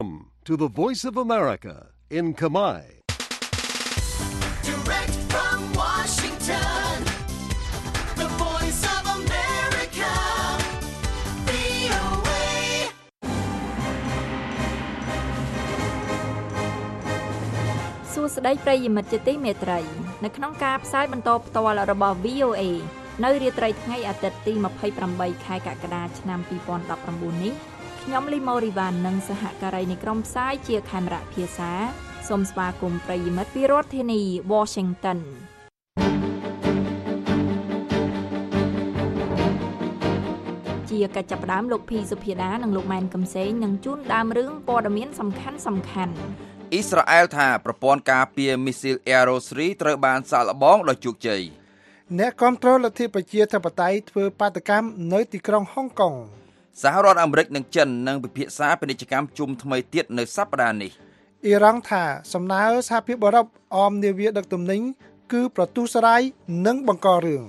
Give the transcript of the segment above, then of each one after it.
To the Voice of America in Khmer. Direct from Washington, the Voice of America, VOA. សួស្តីប្រិយមិត្តជាទីមេត្រីនៅក្នុងការផ្សាយបន្តផ្ទាល់របស់ VOA នៅរាត្រីថ្ងៃអាទិត្យទី28ខែកក្កដាឆ្នាំ2019នេះខ្ញុំលីម៉ូរីវ៉ាន់និងសហការីនៃក្រុមផ្សាយជាខេមរៈភាសាសូមស្វាគមន៍ប្រិយមិត្តពីរដ្ឋធានី Washington ជាកិច្ចចាប់ផ្ដើមលោកភីសុភាដានិងលោកម៉ែនកឹមសេងនឹងជូនដើមរឿងព័ត៌មានសំខាន់អ៊ីស្រាអែលថាប្រព័ន្ធការពារមីស៊ីល Aero-3 ត្រូវបានសាកល្បងដោយជោគជ័យអ្នកគ្រប់គ្រងលទ្ធិប្រជាធិបតេយ្យធ្វើបាតកម្មនៅទីក្រុងហុងកុងសហរដ្ឋអាមេរិកនិងចិននឹងពិភាក្សាពាណិជ្ជកម្មជុំថ្មីទៀតនៅសប្តាហ៍នេះអ៊ីរ៉ង់ថាសំណើសហភាពអឺរ៉ុបអមនាវាដឹកទំនិញគឺប្រទុសរាយនិងបង្ករឿង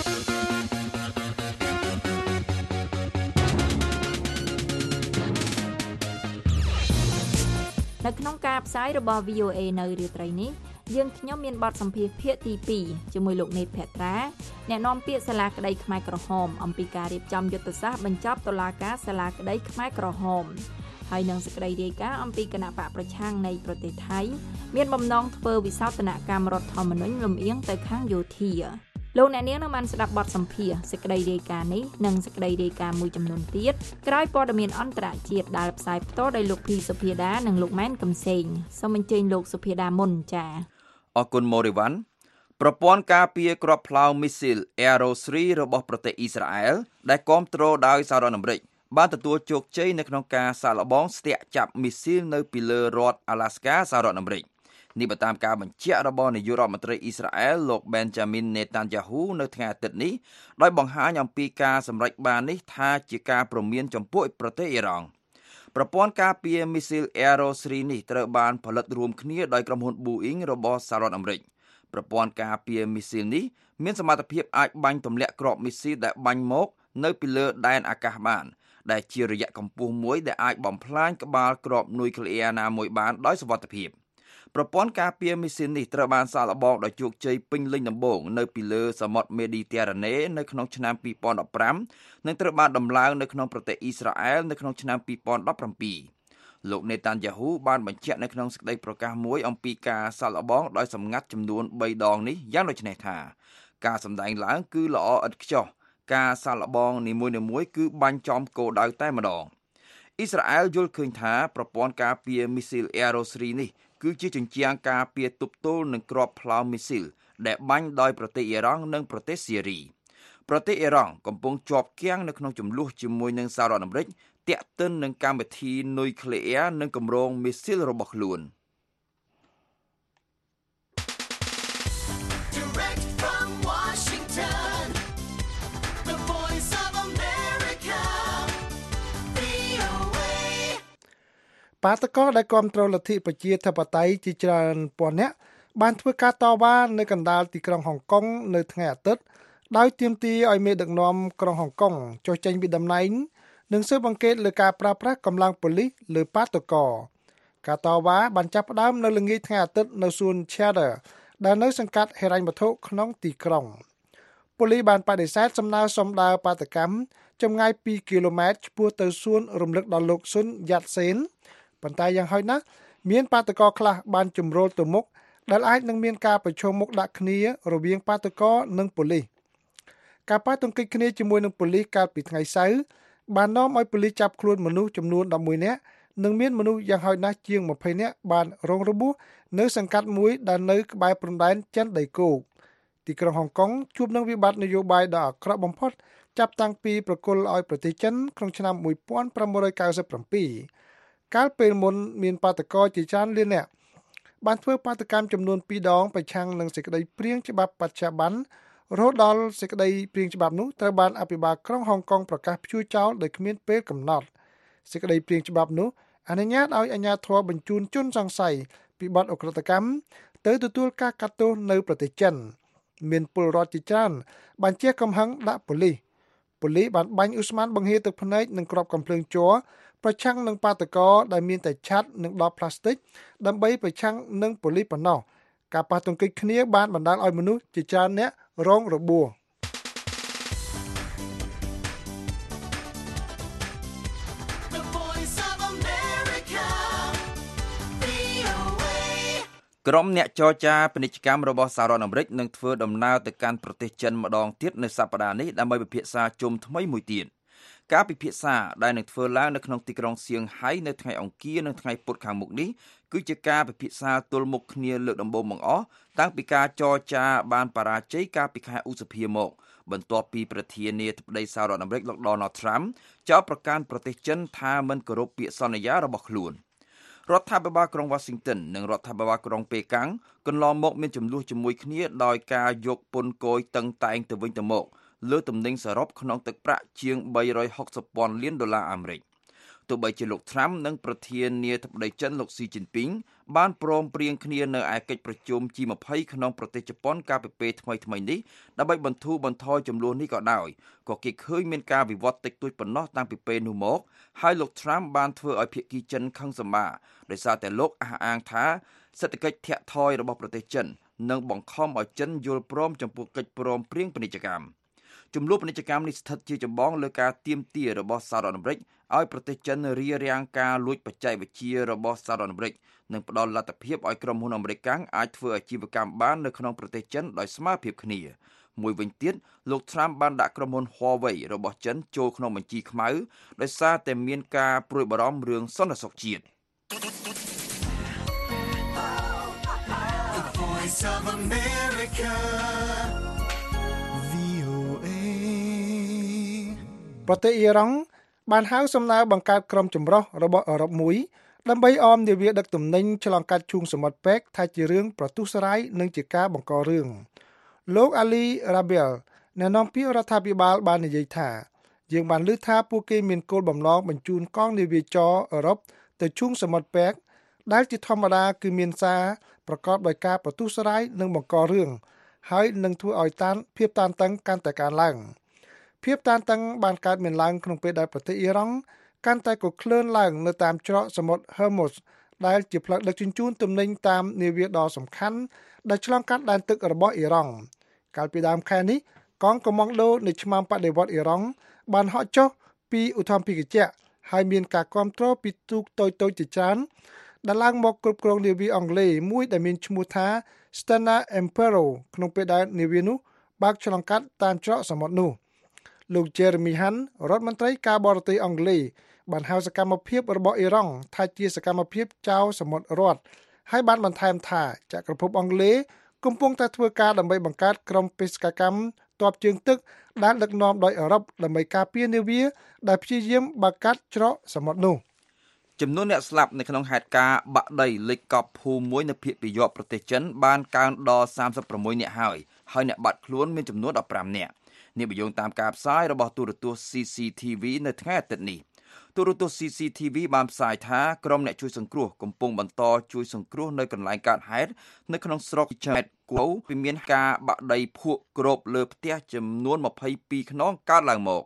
នៅក្នុងការផ្សាយរបស់ VOA នៅរាត្រីនេះយើងខ្ញុំមានបទសម្ភាសន៍ភាគទី2ជាមួយលោកនេតភក្ត្រាអ្នកនាំពាក្យសាលាក្តីខ្មែរក្រហមអំពីការរៀបចំយុទ្ធសាស្ត្របញ្ចប់តុលាការសាលាក្តីខ្មែរក្រហមហើយនឹងសេចក្តីរាយការណ៍អំពីគណៈបកប្រឆាំងនៃប្រទេសថៃមានបំណងធ្វើវិសោធនកម្មរដ្ឋធម្មនុញ្ញលំអៀងទៅខាងយោធាលោកអ្នកនាងនឹងបានស្ដាប់បទសម្ភាសន៍សេចក្តីរាយការណ៍នេះនិងសេចក្តីរាយការណ៍មួយចំនួនទៀតក្រោយព័ត៌មានអន្តរជាតិដែលផ្សាយផ្ទាល់ដោយលោកភីសុភាដានិងលោកម៉ែនកឹមសេងសូមអញ្ជើញលោកសុភាដាមុនចា៎អរគុណម៉ូរីវ៉ាន់ប្រព័ន្ធការពារគ្រាប់ផ្លោមមីស៊ីល Aero-3 របស់ប្រទេសអ៊ីស្រាអែលដែលគាំទ្រដោយសហរដ្ឋអាមេរិកបានទទួលជោគជ័យនៅក្នុងការសាកល្បងស្ទាក់ចាប់មីស៊ីលនៅពីលើរដ្ឋ Alaska សហរដ្ឋអាមេរិកនេះបើតាមការបញ្ជាក់របស់នាយករដ្ឋមន្ត្រីអ៊ីស្រាអែលលោក Benjamin Netanyahu នៅថ្ងៃអាទិត្យនេះដោយបង្ហាញអំពីការសម្រេចបាននេះថាជាការព្រមានចំពោះប្រទេសអ៊ីរ៉ង់ប្រព័ន្ធការពារមីស៊ីល Aero-3 នេះត្រូវបានផលិតរួមគ្នាដោយក្រុមហ៊ុន Boeing របស់សហរដ្ឋអាមេរិកប្រព័ន្ធការពារមីស៊ីលនេះមានសមត្ថភាពអាចបាញ់ទម្លាក់គ្រាប់មីស៊ីលដែលបាញ់មកនៅពីលើដែនអាកាសបានដែលជារយៈកម្ពស់មួយដែលអាចបំផ្លាញក្បាលគ្រាប់នុយក្លេអ៊ែរណាមួយបានដោយសុវត្ថិភាពប្រព័ន្ធការពារមីស៊ីលនេះត្រូវបានសាកល្បងដោយជោគជ័យពេញលេញដំបូងនៅពីលើសមុទ្រមេឌីទែរ៉ាណេនៅក្នុងឆ្នាំ2015និងត្រូវបានដំឡើងនៅក្នុងប្រទេសអ៊ីស្រាអែលនៅក្នុងឆ្នាំ2017លោក Netanyahu បានបញ្ជាក់នៅក្នុងសេចក្តីប្រកាសមួយអំពីការសាកល្បងដោយសម្ងាត់ចំនួន3ដងនេះយ៉ាងដូចនេះថាការសម្ដែងឡើងគឺល្អឥតខ្ចោះការសាកល្បងនីមួយៗគឺបាញ់ចំគោលដៅតែម្ដងអ៊ីស្រាអែលយល់ឃើញថាប្រព័ន្ធការពារមីស៊ីល Aero-3 នេះគឺជាជញ្ជាំងការពារទប់ទល់នឹងគ្រាប់ផ្លោមមីស៊ីលដែលបាញ់ដោយប្រទេសអ៊ីរ៉ង់និងប្រទេសស៊េរីប្រទេសអ៊ីរ៉ង់កំពុងជាប់គាំងនៅក្នុងជម្លោះជាមួយនឹងសហរដ្ឋអាមេរិកទាក់ទិននឹងកម្មវិធីនុយក្លេអ៊ែរនិងគម្រោងមីស៊ីលរបស់ខ្លួនបាតកោដែលគ្រប់គ្រងលទ្ធិប្រជាធិបតេយ្យជាច្រើនពាន់នាក់បានធ្វើការតវ៉ានៅកណ្ដាលទីក្រុងហុងកុងនៅថ្ងៃអាទិត្យដោយទាមទារឲ្យមេដឹកនាំក្រុងហុងកុងចុះចេញពីតំណែងនិងស៊ើបអង្កេតលើការប្រើប្រាស់កម្លាំងប៉ូលីសលើបាតកោការតវ៉ាបានចាប់ផ្ដើមនៅល្ងាចថ្ងៃអាទិត្យនៅសួន Cheddar ដែលនៅសង្កាត់ហិរញ្ញវត្ថុក្នុងទីក្រុងប៉ូលីសបានបដិសេធសំណើសុំដើរបាតកម្មចម្ងាយ2គីឡូម៉ែត្រឆ្ពោះទៅសួនរំលឹកដល់លោកស៊ុនយ៉ាត់សេនប៉ុន្តែយ៉ាងហោចណាស់មានបាតកោខ្លះបានជំរុលទៅមុខដែលអាចនឹងមានការប្រឈមមុខដាក់គ្នារវាងបាតកោនិងប៉ូលីសការប៉ះទង្គិចគ្នាជាមួយនឹងប៉ូលីសកាលពីថ្ងៃសៅរ៍បាននាំឲ្យប៉ូលីសចាប់ខ្លួនមនុស្សចំនួន11នាក់និងមានមនុស្សយ៉ាងហោចណាស់ជាង20នាក់បានរងរបួសនៅសង្កាត់មួយដែលនៅក្បែរព្រំដែនចិនដីគោកទីក្រុងហុងកុងជួបនឹងវិបត្តិនយោបាយដ៏អាក្រក់បំផុតចាប់តាំងពីប្រគល់ឲ្យប្រទេសចិនក្នុងឆ្នាំ1997កាលពេលមុនមានបាតកោជាច្រើនលាននាក់បានធ្វើបាតកម្មចំនួន2ដងប្រឆាំងនឹងសេចក្តីព្រាងច្បាប់បច្ចុប្បន្នរហូតដល់សេចក្តីព្រាងច្បាប់នោះត្រូវបានអភិបាលក្រុងហុងកុងប្រកាសព្យួរចោលដោយគ្មានពេលកំណត់សេចក្តីព្រាងច្បាប់នោះអនុញ្ញាតឲ្យអាជ្ញាធរបញ្ជូនជនសង្ស័យពីបទឧក្រិដ្ឋកម្មទៅទទួលការកាត់ទោសនៅប្រទេសចិនមានពលរដ្ឋជាច្រើនបានជះកំហឹងដាក់ប៉ូលីសបានបាញ់ឧស្ម័នបង្ហាទឹកភ្នែកនិងគ្រាប់កាំភ្លើងជ័រប្រឆាំងនឹងបាតុករដែលមានតែឆ័ត្រនិងដបផ្លាស្ទិកដើម្បីប្រឆាំងនឹងប៉ូលីសប៉ុណ្ណោះការប៉ះទង្គិចគ្នាបានបណ្ដាលឲ្យមនុស្សជាច្រើនអ្នករងរបួសក្រុមអ្នកចរចាពាណិជ្ជកម្មរបស់សហរដ្ឋអាមេរិកនឹងធ្វើដំណើរទៅកាន់ប្រទេសចិនម្ដងទៀតនៅសប្តាហ៍នេះដើម្បីពិភាក្សាជុំថ្មីមួយទៀតការពិភាក្សាដែលនឹងធ្វើឡើងនៅក្នុងទីក្រុងសៀងហៃនៅថ្ងៃអង្គារនិងថ្ងៃពុធខាងមុខនេះគឺជាការពិភាក្សាទល់មុខគ្នាលើកដំបូងបង្អស់តាំងពីការចរចាបានបរាជ័យកាលពីខែឧសភាមកបន្ទាប់ពីប្រធានាធិបតីសហរដ្ឋអាមេរិកលោក Donald Trump ចោទប្រកាន់ប្រទេសចិនថាមិនគោរពពាក្យសន្យារបស់ខ្លួនរដ្ឋាភិបាលក្រុង Washington និងរដ្ឋាភិបាលក្រុងប៉េកាំងកន្លងមកមានចំនួនជាមួយគ្នាដោយការយកពន្ធគយតឹងតែងទៅវិញទៅមកលើទំនិញសរុបក្នុងទឹកប្រាក់ជាង$360,000 លានអាមេរិកទោះបីជាលោក Trump និងប្រធានាធិបតីចិនលោក Xi Jinping បានព្រមព្រៀងគ្នានៅឯកិច្ចប្រជុំ G20 ក្នុងប្រទេសជប៉ុនកាលពីពេលថ្មីនេះដើម្បីបន្ធូរបន្ថយចំនួននេះក៏ដោយក៏គេឃើញមានការវិវត្តតិចតួចប៉ុណ្ណោះតាំងពីពេលនោះមកហើយលោក Trump បានធ្វើឲ្យភាគីចិនខឹងសម្បារដោយសារតែលោកអះអាងថាសេដ្ឋកិច្ចធាក់ថយរបស់ប្រទេសចិននឹងបង្ខំឲ្យចិនយល់ព្រមចំពោះកិច្ចព្រមព្រៀងពាណិជ្ជកម្មចំនួនពាណិជ្ជកម្មនេះស្ថិតជាចម្បងលើការទាមទាររបស់សហរដ្ឋអាមេរិកឲ្យប្រទេសចិនរារាំងការលួចបច្ចេកវិទ្យារបស់សហរដ្ឋអាមេរិកនិងផ្ដល់លទ្ធភាពឲ្យក្រុមហ៊ុនអាមេរិកអាចធ្វើអាជីវកម្មបាននៅក្នុងប្រទេសចិនដោយស្មើភាពគ្នាមួយវិញទៀតលោក Trump បានដាក់ក្រុមហ៊ុន Huawei របស់ចិនចូលក្នុងបញ្ជីខ្មៅដោយសារតែមានការព្រួយបារម្ភរឿងសន្តិសុខជាតិប្រទេសអ៊ីរ៉ង់បានហៅសំណើបង្កើតក្រុមចម្រុះរបស់អឺរ៉ុបមួយដើម្បីអមនាវាដឹកទំនិញឆ្លងកាត់ឈូងសមុទ្រប៉ែកថាជារឿងប្រទុសរាយនិងជាការបង្ករឿងលោក Ali Rabiel អ្នកនាំពាក្យរដ្ឋាភិបាលបាននិយាយថាយើងបានលើកថាពួកគេមានគោលបំណងបញ្ជូនកងនាវាចរអឺរ៉ុបទៅឈូងសមុទ្រប៉ែកដែលជាធម្មតាគឺមានសារប្រកបដោយការប្រទុសរាយនិងបង្ករឿងហើយនឹងធ្វើឲ្យភាពតានតឹងកាន់តែកើនឡើងភាពតានតឹងបានកើតមានឡើងក្នុងពេលដែលប្រទេសអ៊ីរ៉ង់កាន់តែកក្លឿនឡើងនៅតាមច្រកសមុទ្រ Hormuz ដែលជាផ្លូវដឹកជញ្ជូនទំនិញតាមនាវាដ៏សំខាន់ដែលឆ្លងកាត់ដែនទឹករបស់អ៊ីរ៉ង់កាលពីដើមខែនេះកងកម្លាំងដូនៃឆ្មាំបដិវត្តអ៊ីរ៉ង់បានហក់ចុះពីឧទ្ធម្ភាគចក្រហើយមានការគាំទ្រពីទូកតូចៗជាច្រើនដែលឡើងមកគ្រប់គ្រងនាវាអង់គ្លេសមួយដែលមានឈ្មោះថា Stena Impero ក្នុងពេលដែលនាវានោះបើកឆ្លងកាត់តាមច្រកសមុទ្រនោះលោក Jeremy Hunt រដ្ឋមន្ត្រីការបរទេសអង់គ្លេសបានហៅសកម្មភាពរបស់អ៊ីរ៉ង់ថាជាសកម្មភាពចោរសមុទ្ររដ្ឋហើយបានបន្ថែមថាចក្រភពអង់គ្លេសកំពុងតែធ្វើការដើម្បីបង្កើតក្រុមបេសកកម្មទ័ពជើងទឹកដែលដឹកនាំដោយអឺរ៉ុបដើម្បីការពារនាវាដែលព្យាយាមបើកកាត់ច្រកសមុទ្រនោះចំនួនអ្នកស្លាប់នៅក្នុងហេតុការណ៍បាក់ដីលិចកប់ភូមិមួយនៅភាគពាយព្យប្រទេសចិនបានកើនដល់36នាក់ហើយអ្នកបាត់ខ្លួនមានចំនួន15នាក់នេះបញ្យងតាមការផ្សាយរបស់ទូរទស្សន៍ CCTV នៅថ្ងៃអាទិត្យនេះទូរទស្សន៍ CCTV បានផ្សាយថាក្រុមអ្នកជួយសង្គ្រោះកំពុងបន្តជួយសង្គ្រោះនៅកន្លែងកើតហេតុនៅក្នុងស្រុកឆែតគូពីមានការបាក់ដីភក់គ្របលើផ្ទះចំនួន22ខ្នងកើតឡើងមក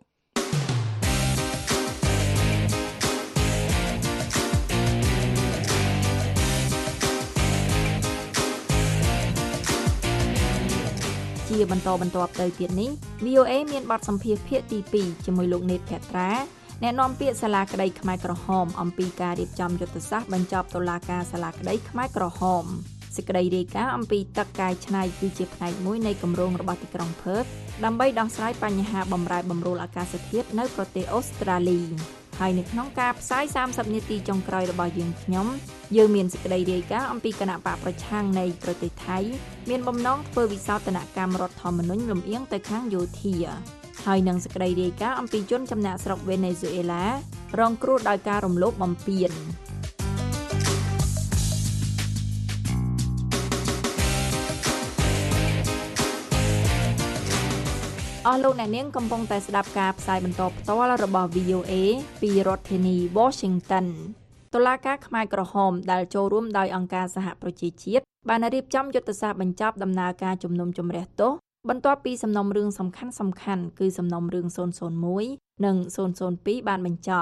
ជាបន្តបន្ទាប់ទៅទៀតនេះ VOA មានបទសម្ភាសន៍ភាគទី2ជាមួយលោកណេតភត្រាអ្នកនាំពាក្យសាលាក្តីខ្មែរក្រហមអំពីការរៀបចំយុទ្ធសាស្ត្របញ្ចប់តុលាការសាលាក្តីខ្មែរក្រហមសេចក្តីរាយការណ៍អំពីទឹកកែច្នៃគឺជាផ្នែកមួយនៃគម្រោងរបស់ទីក្រុងផឺតដើម្បីដោះស្រាយបញ្ហាបម្រែបម្រួលអាកាសធាតុនៅប្រទេសអូស្ត្រាលីហើយនៅក្នុងការផ្សាយ30នាទីចុងក្រោយរបស់យើងមានសេចក្តីរាយការណ៍អំពីគណៈបកប្រឆាំងនៃប្រទេសថៃមានបំណងធ្វើវិសោធនកម្មរដ្ឋធម្មនុញ្ញលំអៀងទៅខាងយោធាហើយនឹងសេចក្តីរាយការណ៍អំពីជនចំណាក់ស្រុកវេណេស៊ុយអេឡារងគ្រោះដោយការរំលោភបំពានអស់លោកអ្នកនាងកំពុងតែស្ដាប់ការផ្សាយបន្តផ្ទាល់របស់ VOA ពីរដ្ឋធានី Washington តុលាការខ្មែរក្រហមដែលចូលរួមដោយអង្គការសហប្រជាជាតិបានរៀបចំយុទ្ធសាស្ត្របញ្ចប់ដំណើរការជំនុំជម្រះទោសបន្ទាប់ពីសំណុំរឿងសំខាន់គឺសំណុំរឿង001និង002បានបញ្ចប់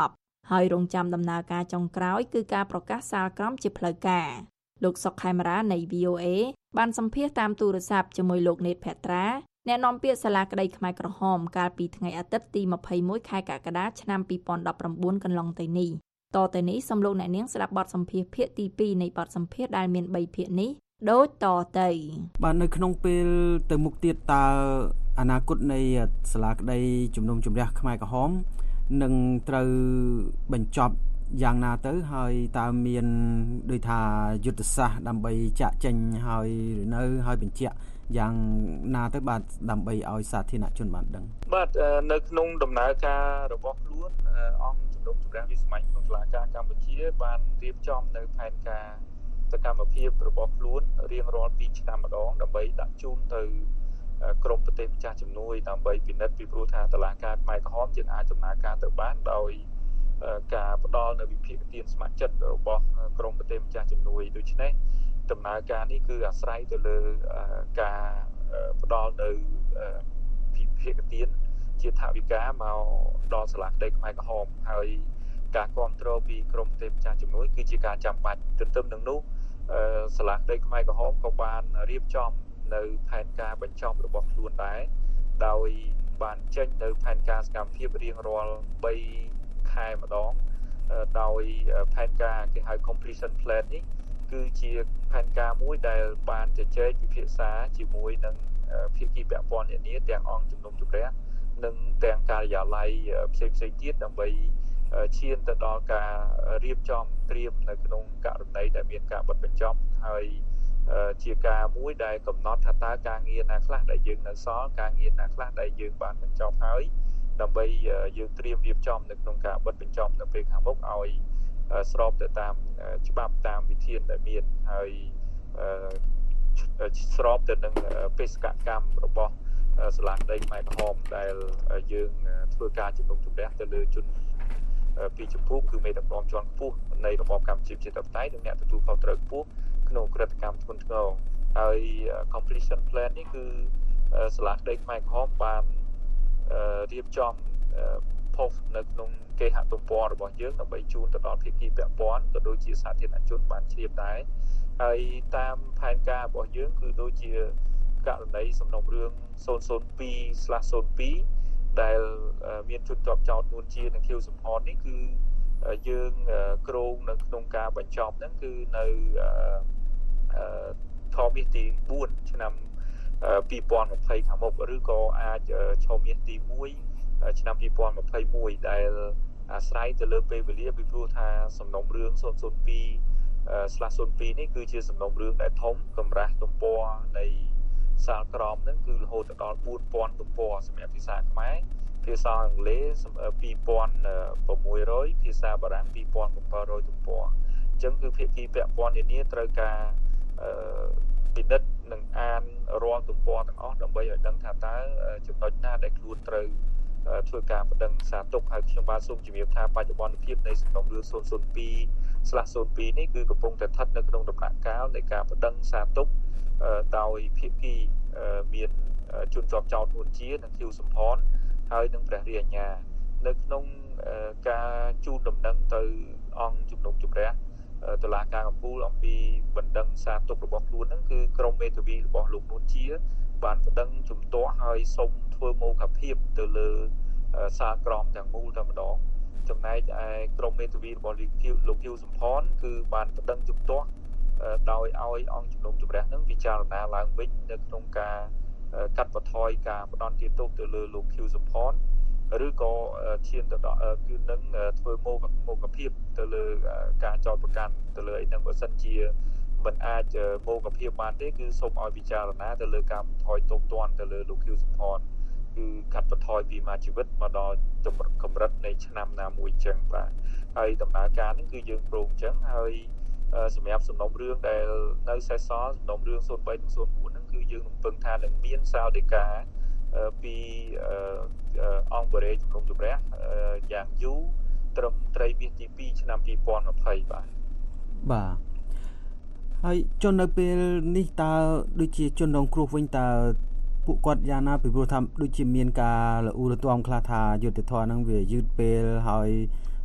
ហើយរងចាំដំណើរការចុងក្រោយគឺការប្រកាសសាលក្រមជាផ្លូវការលោកសុកខេមរានៃ VOA បានសម្ភាសតាមទូរស័ព្ទជាមួយលោកណេតភត្រាអ្នកនាំពាក្យសាលាក្តីខ្មែរក្រហមកាលពីថ្ងៃអាទិត្យទី21ខែកក្កដាឆ្នាំ2019កន្លងទៅនេះតទៅនេះសូមលោកអ្នកនាងស្ដាប់បទសម្ភាសភាគទី2នៃបទសម្ភាសដែលមាន3ភាគនេះដូចតទៅបាទនៅក្នុងពេលទៅមុខទៀតតើអនាគតនៃសាលាក្តីជំនុំជម្រះខ្មែរក្រហមនឹងត្រូវបញ្ចប់យ៉ាងណាទៅហើយតើមានដូចថាយុទ្ធសាស្ត្រដើម្បីចាក់ចេញហើយនៅហើយបញ្ជាក់យ៉ាងណាទៅបាទដើម្បីឲ្យសាធារណជនបានដឹងបាទនៅក្នុងដំណើរការរបស់ខ្លួនអង្គជំនុំជម្រះវិស្ម័យក្នុងតុលាការកម្ពុជាបានរៀបចំនៅផែនការសកម្មភាពរបស់ខ្លួនរៀងរាល់2ឆ្នាំម្ដងដើម្បីដាក់ជូនទៅក្រមប្រទេសម្ចាស់ជំនួយដើម្បីពិនិត្យពីព្រោះថាតុលាការខ្មែរក្រហមយើងអាចដំណើរការទៅបានដោយការផ្ដល់នៅវិភាគទានស្ម័គ្រចិត្តរបស់ក្រមប្រទេសម្ចាស់ជំនួយដូច្នេះដំណើរការនេះគឺអាស្រ័យទៅលើការផ្ដល់នៅវិភាគទានជាថវិកាមកដល់សាលាក្តីខ្មែរក្រហមហើយការគ្រប់គ្រងពីក្រមប្រទេសម្ចាស់ជំនួយគឺជាការចាំបាច់ទន្ទឹមនឹងនោះសាលាក្តីខ្មែរក្រហមក៏បានរៀបចំនៅផែនការបញ្ចប់របស់ខ្លួនដែរដោយបានចេញនៅផែនការសកម្មភាពរៀងរាល់3ខែម្ដងដោយផែនការគេហៅ completion plan នេះគឺជាផែនការមួយដែលបានជជែកពិភាក្សាជាមួយនឹងភាគីពាក់ព័ន្ធនានាទាំងអង្គជំនុំជម្រះនិងទាំងការិយាល័យផ្សេងៗទៀតដើម្បីឈានទៅដល់ការរៀបចំត្រៀមនៅក្នុងករណីដែលមានការបិទបញ្ចប់ហើយជាការមួយដែលកំណត់ថាតើការងារណាខ្លះដែលយើងនៅសល់ការងារណាខ្លះដែលយើងបានបញ្ចប់ហើយដើម្បីយើងត្រៀមរៀបចំនៅក្នុងការបិទបញ្ចប់នៅពេលខាងមុខឲ្យស្របទៅតាមច្បាប់តាមវិធានដែលមានហើយស្របទៅនឹងបេសកកម្មរបស់សាលាក្តីខ្មែរក្រហមដែលយើងធ្វើការជំនុំជម្រះទៅលើជនពីចំពោះគឺមេដឹកនាំជាន់ខ្ពស់នៃរបបកម្ពុជាប្រជាធិបតេយ្យនិងអ្នកទទួលខុសត្រូវខ្ពស់ក្នុងក្រឹតកម្មធ្ងន់ធ្ងរហើយ completion plan នេះគឺសាលាក្តីខ្មែរក្រហមបានរៀបចំpost នៅក្នុងគេហទំព័ររបស់យើងដើម្បីជូនទៅដល់ភាគីពាក់ព័ន្ធក៏ដូចជាសាធារណជនបានជ្រាបដែរហើយតាមផែនការរបស់យើងគឺដូចជាករណីសំណុំរឿង 002/02 ដែលមានជនជាប់ចោទនួនជានិងខៀវសំផននេះគឺយើងគ្រោងនៅក្នុងការបញ្ចប់ហ្នឹងគឺនៅខមាសទី4ឆ្នាំ2020ខាងមុខឬក៏អាចឆមាសទី1ឆ្នាំ2021ដែលអាស្រ័យទៅលើពេលវេលាពីព្រោះថាសំណុំរឿង 002/02 នេះគឺជាសំណុំរឿងដែលធំកម្រាស់ទំព័រនៃសាលក្រមហ្នឹងគឺរហូតដល់ 4000 ទំព័រសម្រាប់ភាសាខ្មែរភាសាអង់គ្លេស 2600 ភាសាបារាំង 2700 ទំព័រអញ្ចឹងគឺភាគីពាក់ព័ន្ធនានាត្រូវការពិនិត្យនិងអានរាល់ទំព័រទាំងអស់ដើម្បីឲ្យដឹងថាតើចំណុចណាដែលខ្លួនត្រូវធ្វើការបដិងសាទុកហើយខ្ញុំបាទសូមជម្រាបថាបច្ចុប្បន្នភាពនៃសំណុំរឿង 002/02 នេះគឺកំពុងតែស្ថិតនៅក្នុងដំណាក់កាលនៃការបដិងសាទុកដោយភាគីមានជនជាប់ចោទនួនជានិងខៀវសំផនហើយនឹងព្រះរាជអាជ្ញានៅក្នុងការជូនដំណឹងទៅអង្គជំនុំជម្រះតុលាការកំពូលអំពីបណ្ដឹងសារទុករបស់ខ្លួនហ្នឹងគឺក្រុមមេធាវីរបស់លោកនួនជាបានបណ្ដឹងជំទាស់ហើយសូមធ្វើមោគភាពទៅលើសារក្រមទាំងមូលតែម្ដងចំណែកឯក្រុមមេធាវីរបស់លោកខៀវសំផនគឺបានបណ្ដឹងជំទាស់ដោយឲ្យអង្គជំនុំជម្រះហ្នឹងពិចារណាឡើងវិញនៅក្នុងការកាត់បន្ថយការផ្ដន់ទាទោសទៅលើលោកខៀវសំផនឬក៏ឈានទៅដល់គឺនឹងធ្វើមោគភាពទៅលើការចោទប្រកាន់ទៅលើអីហ្នឹងបើសិនជាមិនអាចមោគភាពបានទេគឺសូមឲ្យពិចារណាទៅលើការបន្ថយទោសទណ្ឌទៅលើលោកខៀវសំផនគឺកាត់បន្ថយពីមួយជីវិតមកដល់កម្រិតនៃឆ្នាំណាមួយចឹងបាទហើយដំណើរការនេះគឺយើងព្រមចឹងហើយសម្រាប់សំណុំរឿងដែលនៅសេសសល់សំណុំរឿង 03 និង 04 ហ្នឹងគឺយើងរំពឹងថានឹងមានសាលដីកាពីអង្គបរិយាជំនុំជម្រះយ៉ាងយូរត្រឹមត្រីមាសទី2ឆ្នាំ2020បាទហើយជននៅពេលនេះតើដូចជាជនរងគ្រោះវិញតើពួកគាត់យ៉ាងណាពីព្រោះថាដូចជាមានការលូរទាំខ្លះថាយុទ្ធធរហ្នឹងវាយឺតពេលហើយ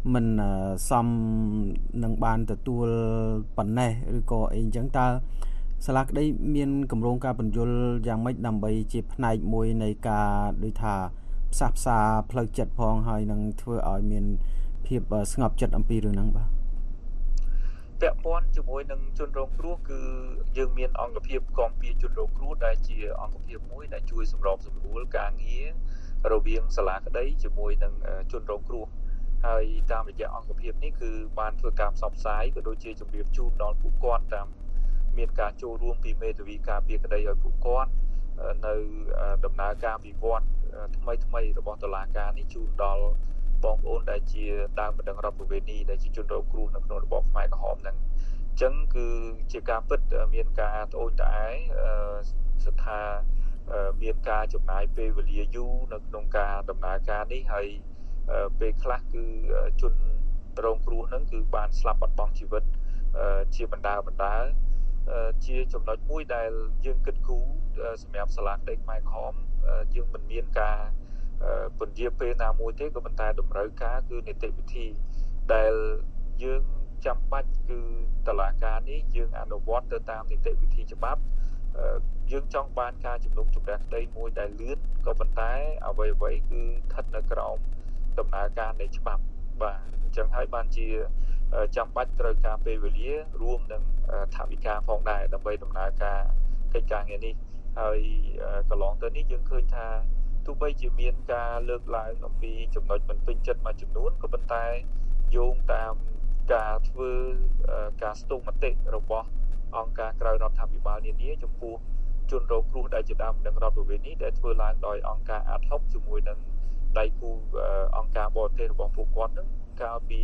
មិនសមនឹងបានទទួលប៉ុណ្ណេះឬក៏អីអញ្ចឹងតើសាលាក្តីមានគម្រោងការបញ្យលយ៉ាងម៉េចដើម្បីជាផ្នែកមួយនៃការដូចថាផ្សះផ្សាផ្លូវចិត្តផងហើយនឹងធ្វើឲ្យមានភាពស្ងប់ចិត្តអំពីរឿងហ្នឹងបាទពាក់ព័ន្ធជាមួយនឹងជនរងគ្រោះគឺយើងមានអង្គភាពគាំពារជនរងគ្រោះដែលជាអង្គភាពមួយដែលជួយសម្របសម្រួលការងាររវាងសាលាក្តីជាមួយនឹងជនរងគ្រោះហើយតាមរយៈអង្គភាពនេះគឺបានធ្វើការផ្សព្វផ្សាយក៏ដូចជាជម្រាបជូនដល់ពួកគាត់តាមមានការចូលរួមពីមេធាវីការពារក្តីឲ្យពួកគាត់នៅដំណើរការវិវត្តថ្មីរបស់តុលាការនេះជូនដល់បងប្អូនដែលជាដើមបណ្ដឹងរដ្ឋប្រវេណីដែលជាជនរងគ្រោះនៅក្នុងរបបខ្មែរក្រហមហ្នឹងអញ្ចឹងគឺជាការពិតមានការត្អូញត្អែស្ថាមានការចំណាយពេលវេលាយូរនៅក្នុងការដំណើរការនេះហើយពេលខ្លះគឺជនរងគ្រោះហ្នឹងគឺបានស្លាប់បាត់បង់ជីវិតជាបណ្ដាជាចំណុចមួយដែលយើងគិតគូរសម្រាប់សាលាក្តីខ្មែរក្រហមយើងមិនមានការពន្យាពេលណាមួយទេក៏ប៉ុន្តែតម្រូវការគឺនីតិវិធីដែលយើងចាំបាច់គឺតុលាការនេះយើងអនុវត្តទៅតាមនីតិវិធីច្បាប់យើងចង់បានការជំនុំជម្រះក្តីមួយដែលលឿនក៏ប៉ុន្តែអ្វីគឺស្ថិតនៅក្រោមដំណើរការនៃច្បាប់បាទអញ្ចឹងហើយបានជាចាំបាច់ត្រូវការពេលវេលារួមនឹងថវិកាផងដែរដើម្បីដំណើរការកិច្ចការងារនេះហើយកន្លងទៅនេះយើងឃើញថាទោះបីជាមានការលើកឡើងអំពីចំណុចមិនពេញចិត្តមួយចំនួនក៏ប៉ុន្តែយោងតាមការធ្វើការស្ទង់មតិរបស់អង្គការក្រៅរដ្ឋាភិបាលនានាចំពោះជនរងគ្រោះដែលជាដើមបណ្ដឹងរដ្ឋប្រវេណីដែលធ្វើឡើងដោយអង្គការអាតហុកជាមួយនឹងដៃគូអង្គការបរទេសរបស់ពួកគាត់នឹងកាលពី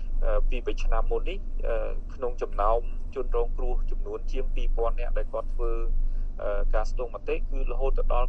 2ឆ្នាំមុននេះក្នុងចំណោមជនរងគ្រោះចំនួនជាង 2000 នាក់ដែលគាត់ធ្វើការស្ទង់មតិគឺរហូតដល់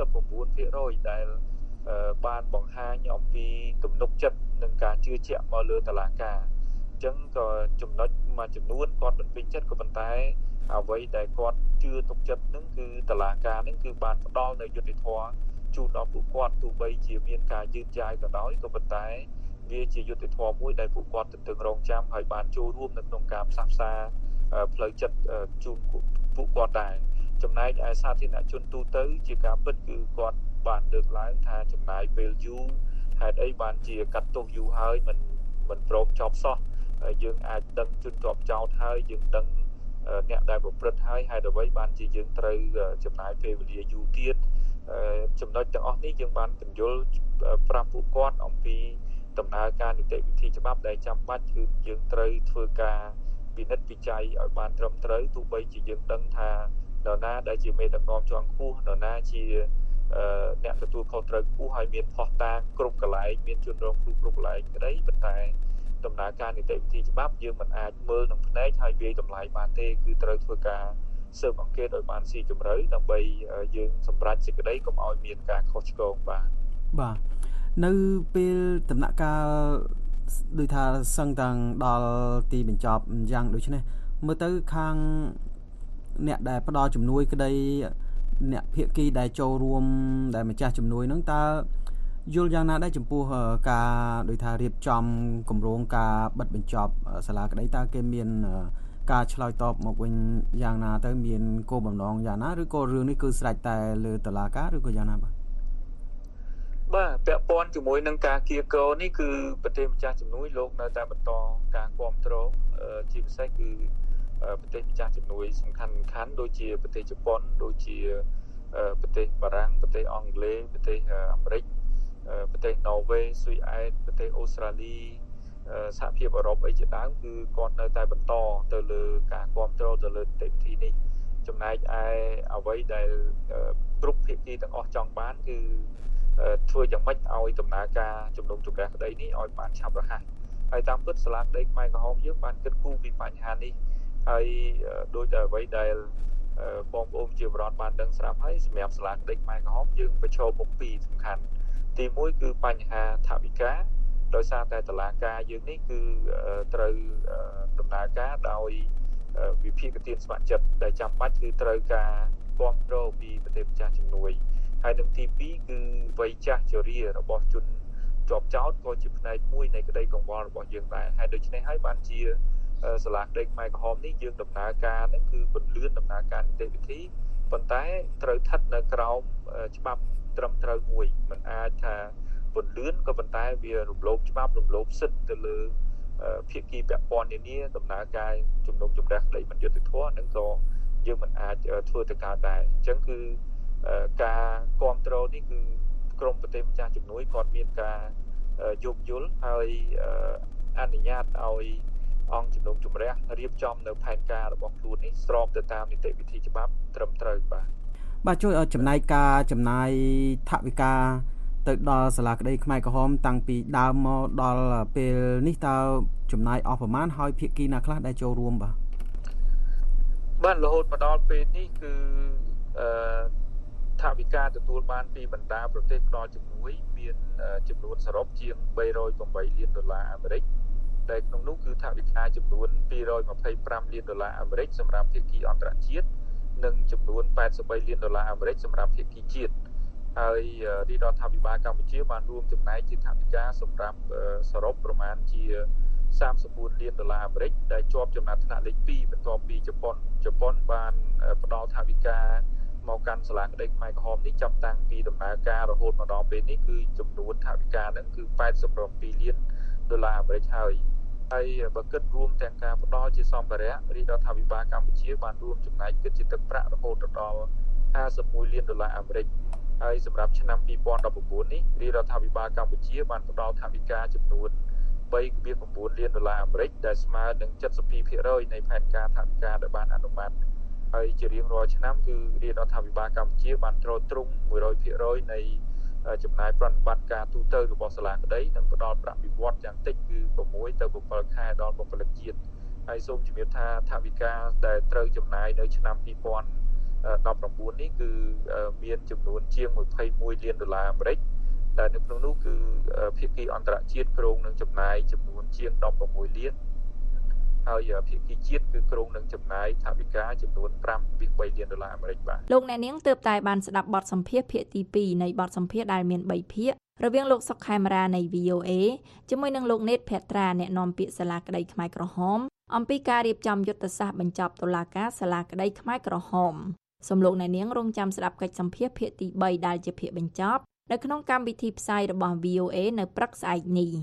99% ដែលបានបង្ហាញអំពីទំនុកចិត្តនិងការជឿជាក់មកលើតុលាការអញ្ចឹងក៏ចំណុចមួយចំនួនគាត់មិនពេញចិត្តក៏ប៉ុន្តែអ្វីដែលគាត់ជឿទុកចិត្តនឹងគឺតុលាការនឹងគឺបានផ្ដល់នូវយុត្តិធម៌ជូនដល់ពួកគាត់ទោះបីជាមានការយឺតយ៉ាវក៏ដោយក៏ប៉ុន្តែវាជាយុត្តិធម៌មួយដែលពួកគាត់ទន្ទឹងរង់ចាំហើយបានចូលរួមនៅក្នុងការផ្សះផ្សាផ្លូវចិត្តជូនពួកគាត់ដែរចំណែកឯសាធារណជនទូទៅជាការពិតគឺគាត់បានលើកឡើងថាចំណាយពេលយូរហេតុអីបានជាកាត់ទោសយូរហើយមិនព្រមចប់សោះយើងអាចដឹងជនជាប់ចោទហើយយើងដឹងអ្នកដែលប្រព្រឹត្តហើយហេតុអ្វីបានជាយើងត្រូវចំណាយពេលវេលាយូរទៀតចំណុចទាំងអស់នេះយើងបានពន្យល់ប្រាប់ពួកគាត់អំពីដំណើរការនីតិវិធីច្បាប់ដែលចាំបាច់គឺយើងត្រូវធ្វើការពិនិត្យវិจัยឲ្យបានត្រឹមត្រូវទោះបីជាយើងដឹងថានរណាដែលជាមេដឹកនាំជាន់ខ្ពស់នរណាជាអ្នកទទួលខុសត្រូវខ្ពស់ហើយមានផុសតាងគ្រប់កន្លែងមានជនរងគ្រោះគ្រប់កន្លែងក្តីប៉ុន្តែដំណើរការនីតិវិធីច្បាប់យើងមិនអាចមើលនឹងភ្នែកហើយវាយតម្លៃបានទេគឺត្រូវធ្វើការស៊ើបអង្កេតឲ្យបានស៊ីជម្រៅដើម្បីយើងសម្រេចសេចក្តីកុំឲ្យមានការខុសឆ្គងបាទនៅពេលដំណាក់កាលដូចថាសឹងតាំងដល់ទីបញ្ចប់យ៉ាងដូចនេះមើលទៅខាងអ្នកដែលផ្ដល់ជំនួយក្តីអ្នកភាគីដែលចូលរួមដែលម្ចាស់ជំនួយហ្នឹងតើយល់យ៉ាងណាដែរចំពោះការដូចថារៀបចំគម្រោងការបិទបញ្ចប់សាលាក្តីតើគេមានការឆ្លើយតបមកវិញយ៉ាងណាទៅមានគោលបំណងយ៉ាងណាឬក៏រឿងនេះគឺស្រេចតែលើតុលាការឬក៏យ៉ាងណាបាទពាក់ព័ន្ធជាមួយនឹងការគៀកោនេះគឺប្រទេសម្ចាស់ជំនួយលោកនៅតែបន្តការគ្រប់គ្រងជាពិសេសគឺប្រទេសម្ចាស់ជំនួយសំខាន់ដូចជាប្រទេសជប៉ុនដូចជាប្រទេសបារាំងប្រទេសអង់គ្លេសប្រទេសអាមេរិកប្រទេសណ័រវេស៊ុយអែតប្រទេសអូស្ត្រាលីសហភាពអឺរ៉ុបអីជាដើមគឺគាត់នៅតែបន្តទៅលើការគ្រប់គ្រងទៅលើនីតិវិធីនេះចំណែកឯអ្វីដែលគ្រប់ភាគីទាំងអស់ចង់បានគឺធ្វើយ៉ាងម៉េចឲ្យដំណើរការជំនុំជម្រះក្តីនេះឲ្យបានឆាប់រហ័សហើយតាមពិតសាលាក្តីខ្មែរក្រហមយើងបានគិតគូរពីបញ្ហានេះហើយដោយតែអ្វីដែលបងប្អូនជាបរិបទបានដឹងស្រាប់ហើយសម្រាប់សាលាក្តីខ្មែរក្រហមយើងប្រឈមមុខពីរសំខាន់ទី1គឺបញ្ហាថវិកាដោយសារតែតុលាការយើងនេះគឺត្រូវដំណើរការដោយវិភាគទានស្ម័គ្រចិត្តដែលចាំបាច់គឺត្រូវការគ្រប់គ្រងពីប្រទេសម្ចាស់ជំនួយហើយនឹងទី2គឺវ័យចាស់ជរារបស់ជនជាប់ចោតក៏ជាផ្នែកមួយនៃក្តីកង្វល់របស់យើងដែរហើយដូច្នេះហើយបានជាសាលាក្តីខ្មែរក្រហមនេះយើងដំណើរការហ្នឹងគឺពន្លឿនដំណើរការនីតិវិធីប៉ុន្តែត្រូវស្ថិតនៅក្រោមច្បាប់ត្រឹមត្រូវមួយមិនអាចថាពន្លឿនក៏ប៉ុន្តែវារំលោភច្បាប់រំលោភសិទ្ធិទៅលើភាគីពាក់ព័ន្ធនានាដំណើរការជំនុំជម្រះក្តីមិនយុត្តិធម៌ហ្នឹងក៏យើងមិនអាចធ្វើទៅកើតដែរអញ្ចឹងគឺការគ្រប់គ្រងនេះគឺក្រមប្រទេសម្ចាស់ជំនួយគាត់មានការយោគយល់ហើយអនុញ្ញាតឲ្យអង្គជំនុំជម្រះរៀបចំនៅផែនការរបស់ខ្លួននេះស្របទៅតាមនីតិវិធីច្បាប់ត្រឹមត្រូវបាទជួយឲ្យចំណាយថវិកាទៅដល់សាលាក្តីខ្មែរក្រហមតាំងពីដើមមកដល់ពេលនេះតើចំណាយអស់ប្រមាណហើយភាគីណាខ្លះដែលចូលរួមបាទរហូតមកដល់ពេលនេះគឺថវិកាទទួលបានពីបណ្ដាប្រទេសផ្ដល់ជំនួយមានចំនួនសរុបជាង$308 លានអាមេរិកដែលក្នុងនោះគឺថវិកាចំនួន$225 លានអាមេរិកសម្រាប់ភាគីអន្តរជាតិនិងចំនួន$83 លានអាមេរិកសម្រាប់ភាគីជាតិហើយរាជរដ្ឋាភិបាលកម្ពុជាបានរួមចំណែកជាថវិកាសម្រាប់សរុបប្រមាណជា$34 លានអាមេរិកដែលជាប់ចំណាត់ថ្នាក់លេខ2បន្ទាប់ពីជប៉ុនបានផ្ដល់ថវិកាមកកាន់សាលាក្តីខ្មែរក្រហមនេះចាប់តាំងពីដំណើរការរហូតមកដល់ពេលនេះគឺចំនួនថវិកាហ្នឹងគឺ$87 លានអាមេរិកហើយបើគិតរួមទាំងការផ្ដល់ជាសម្ភារៈរាជរដ្ឋាភិបាលកម្ពុជាបានរួមចំណែកគិតជាទឹកប្រាក់រហូតដល់$51 លានអាមេរិកហើយសម្រាប់ឆ្នាំ2019នេះរាជរដ្ឋាភិបាលកម្ពុជាបានផ្ដល់ថវិកាចំនួន$3.9 លានអាមេរិកដែលស្មើនឹង 72% នៃផែនការថវិកាដែលបានអនុម័តហើយជារៀងរាល់ឆ្នាំគឺរាជរដ្ឋាភិបាលកម្ពុជាបានទ្រទ្រង់ 100% នៃចំណាយប្រតិបត្តិការទូទៅរបស់សាលាក្តីនិងផ្ដល់ប្រាក់បៀវត្សយ៉ាងតិចគឺ6ទៅ7ខែដល់បុគ្គលិកជាតិហើយសូមជំរាបថាថវិកាដែលត្រូវចំណាយនៅឆ្នាំ2019នេះគឺមានចំនួនជាង$21 លានអាមេរិកដែលនៅក្នុងនោះគឺភាគីអន្តរជាតិគ្រោងនឹងចំណាយចំនួនជាង$16 លានហើយភាគីជាតិគឺគ្រោងនឹងចំណាយថវិកាចំនួន$5.3 លានអាមេរិកបាទលោកអ្នកនាងទើបតែបានស្ដាប់បទសម្ភាសន៍ភាគទី2នៃបទសម្ភាសន៍ដែលមាន3ភាគរវាងលោកសុកខេមរានៃ VOA ជាមួយនឹងលោកណេតភត្រាអ្នកនាំពាក្យសាលាក្តីខ្មែរក្រហមអំពីការរៀបចំយុទ្ធសាស្ត្របញ្ចប់តុលាការសាលាក្តីខ្មែរក្រហមសូមលោកអ្នកនាងរងចាំស្ដាប់កិច្ចសម្ភាសន៍ភាគទី3ដែលជាភាគបញ្ចប់នៅក្នុងកម្មវិធីផ្សាយរបស់ VOA នៅព្រឹកស្អែកនេះ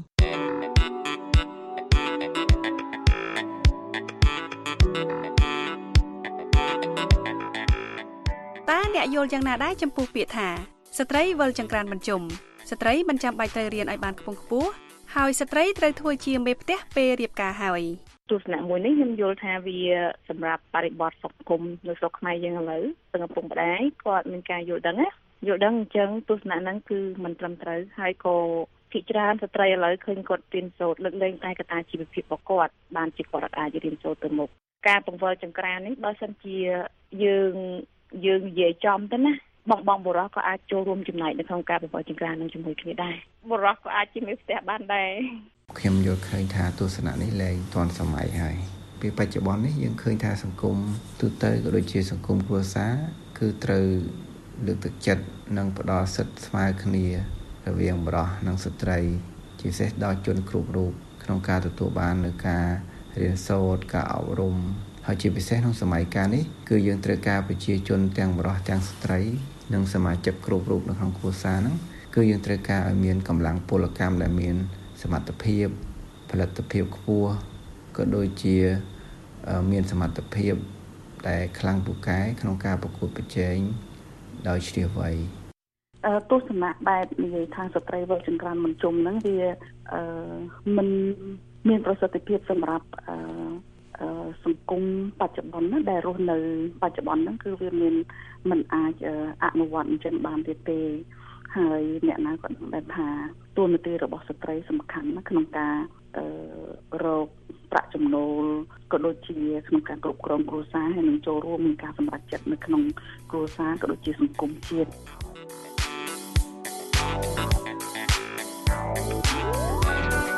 តើអ្នកយល់យ៉ាងណាដែរចំពោះពាក្យថាស្ត្រីវិលចង្ក្រានបញ្ជុំស្ត្រីមិនចាំបាច់ត្រូវរៀនឲ្យបានខ្ពង់ខ្ពស់ហើយស្ត្រីត្រូវធ្វើជាមេផ្ទះពេលរៀបការហើយទស្សនៈមួយនេះខ្ញុំយល់ថាវាសម្រាប់បរិបទសង្គមនៅស្រុកខ្មែរយើងឥឡូវទាំងឪពុកម្ដាយគាត់មានការយល់ដឹងអញ្ចឹងទស្សនៈហ្នឹងគឺមិនត្រឹមត្រូវហើយក៏ភាគច្រើនស្ត្រីឥឡូវឃើញគាត់រៀនសូត្រលើកលែងតែកត្តាជីវភាពរបស់គាត់បានជាគាត់អាចរៀនសូត្រទៅមុខការបង្វិលចង្ក្រាននេះបើសិនជាយើងនិយាយចំទៅណាបងបុរសក៏អាចចូលរួមចំណែកនៅក្នុងការបង្វិលចង្ក្រាននឹងជាមួយគ្នាដែរបុរសក៏អាចជាមេផ្ទះបានដែរខ្ញុំយល់ឃើញថាទស្សនៈនេះលែងទាន់សម័យហើយពេលបច្ចុប្បន្ននេះយើងឃើញថាសង្គមទូទៅក៏ដូចជាសង្គមគ្រួសារគឺត្រូវលើកទឹកចិត្តនិងផ្ដល់សិទ្ធិស្មើគ្នារវាងបុរសនិងស្ត្រីជាពិសេសដល់ជនគ្រប់រូបក្នុងការទទួលបាននូវការរៀនសូត្រការអប់រំហើយជាពិសេសក្នុងសម័យកាលនេះគឺយើងត្រូវការប្រជាជនទាំងបុរសទាំងស្ត្រីនិងសមាជិកគ្រប់រូបនៅក្នុងគ្រួសារហ្នឹងគឺយើងត្រូវការឲ្យមានកម្លាំងពលកម្មដែលមានសមត្ថភាពផលិតភាពខ្ពស់ក៏ដូចជាមានសមត្ថភាពដែលខ្លាំងពូកែក្នុងការប្រកួតប្រជែងដោយជ្រាបវៃទស្សនៈបែបនិយាយថាស្ត្រីវិលចង្ក្រានបញ្ជុំហ្នឹងវាមិនមានប្រសិទ្ធភាពសម្រាប់សង្គមបច្ចុប្បន្នណាដែលរស់នៅបច្ចុប្បន្នហ្នឹងគឺវាមានមិនអាចអនុវត្តអញ្ចឹងបានទៀតទេហើយអ្នកណាក៏ដឹងថាតួនាទីរបស់ស្ត្រីសំខាន់ណាក្នុងការរកប្រាក់ចំណូលក៏ដូចជាក្នុងការគ្រប់គ្រងគ្រួសារហើយនឹងចូលរួមក្នុងការសម្រេចចិត្តនៅក្នុងគ្រួសារក៏ដូចជាសង្គមជាតិ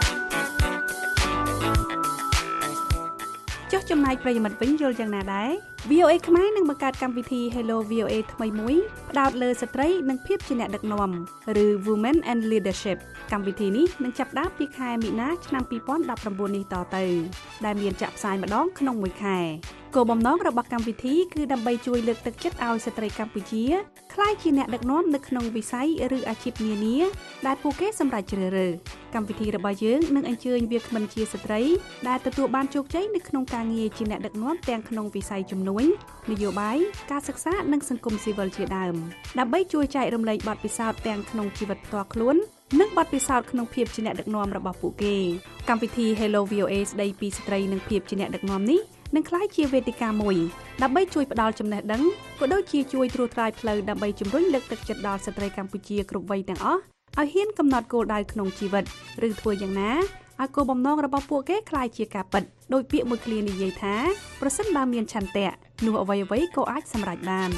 ចុះចំណែកប្រិយមិត្តវិញយល់យ៉ាងណាដែរ VOA ខ្មែរនឹងបង្កើតកម្មវិធី Hello VOA ថ្មីមួយផ្ដោតលើស្ត្រីនិងភាពជាអ្នកដឹកនាំឬ Women and Leadership កម្មវិធីនេះនឹងចាប់ផ្ដើមពីខែមីនាឆ្នាំ2019នេះតទៅដែលមានចាក់ផ្សាយម្ដងក្នុងមួយខែគោលបំណងរបស់កម្មវិធីគឺដើម្បីជួយលើកទឹកចិត្តឲ្យស្ត្រីកម្ពុជាក្លាយជាអ្នកដឹកនាំនៅក្នុងវិស័យឬអាជីពនានាដែលពួកគេសម្រេចជ្រើសរើសកម្មវិធីរបស់យើងនឹងអញ្ជើញវាគ្មិនជាស្ត្រីដែលទទួលបានជោគជ័យនៅក្នុងការងារជាអ្នកដឹកនាំទាំងក្នុងវិស័យជំនួញនយោបាយការសិក្សានិងសង្គមស៊ីវិលជាដើមដើម្បីជួយចែករំលែកបទពិសោធន៍ទាំងក្នុងជីវិតផ្ទាល់ខ្លួននិងបទពិសោធន៍ក្នុងភាពជាអ្នកដឹកនាំរបស់ពួកគេកម្មវិធី Hello VOA ស្ដីពីស្ត្រីនិងភាពជាអ្នកដឹកនាំនេះនឹងក្លាយជាវេទិកាមួយដើម្បីជួយផ្ដល់ចំណេះដឹងក៏ដូចជាជួយត្រួសត្រាយផ្លូវដើម្បីជំរុញលើកទឹកចិត្តដល់ស្ត្រីកម្ពុជាគ្រប់វ័យទាំងអស់ឲ្យហ៊ានកំណត់គោលដៅក្នុងជីវិតឬធ្វើយ៉ាងណាឲ្យគោលបំណងរបស់ពួកគេក្លាយជាការពិតដោយពាក្យមួយឃ្លានិយាយថាប្រសិនបើមានឆន្ទៈនោះអ្វីៗក៏អាចសម្រេចបាន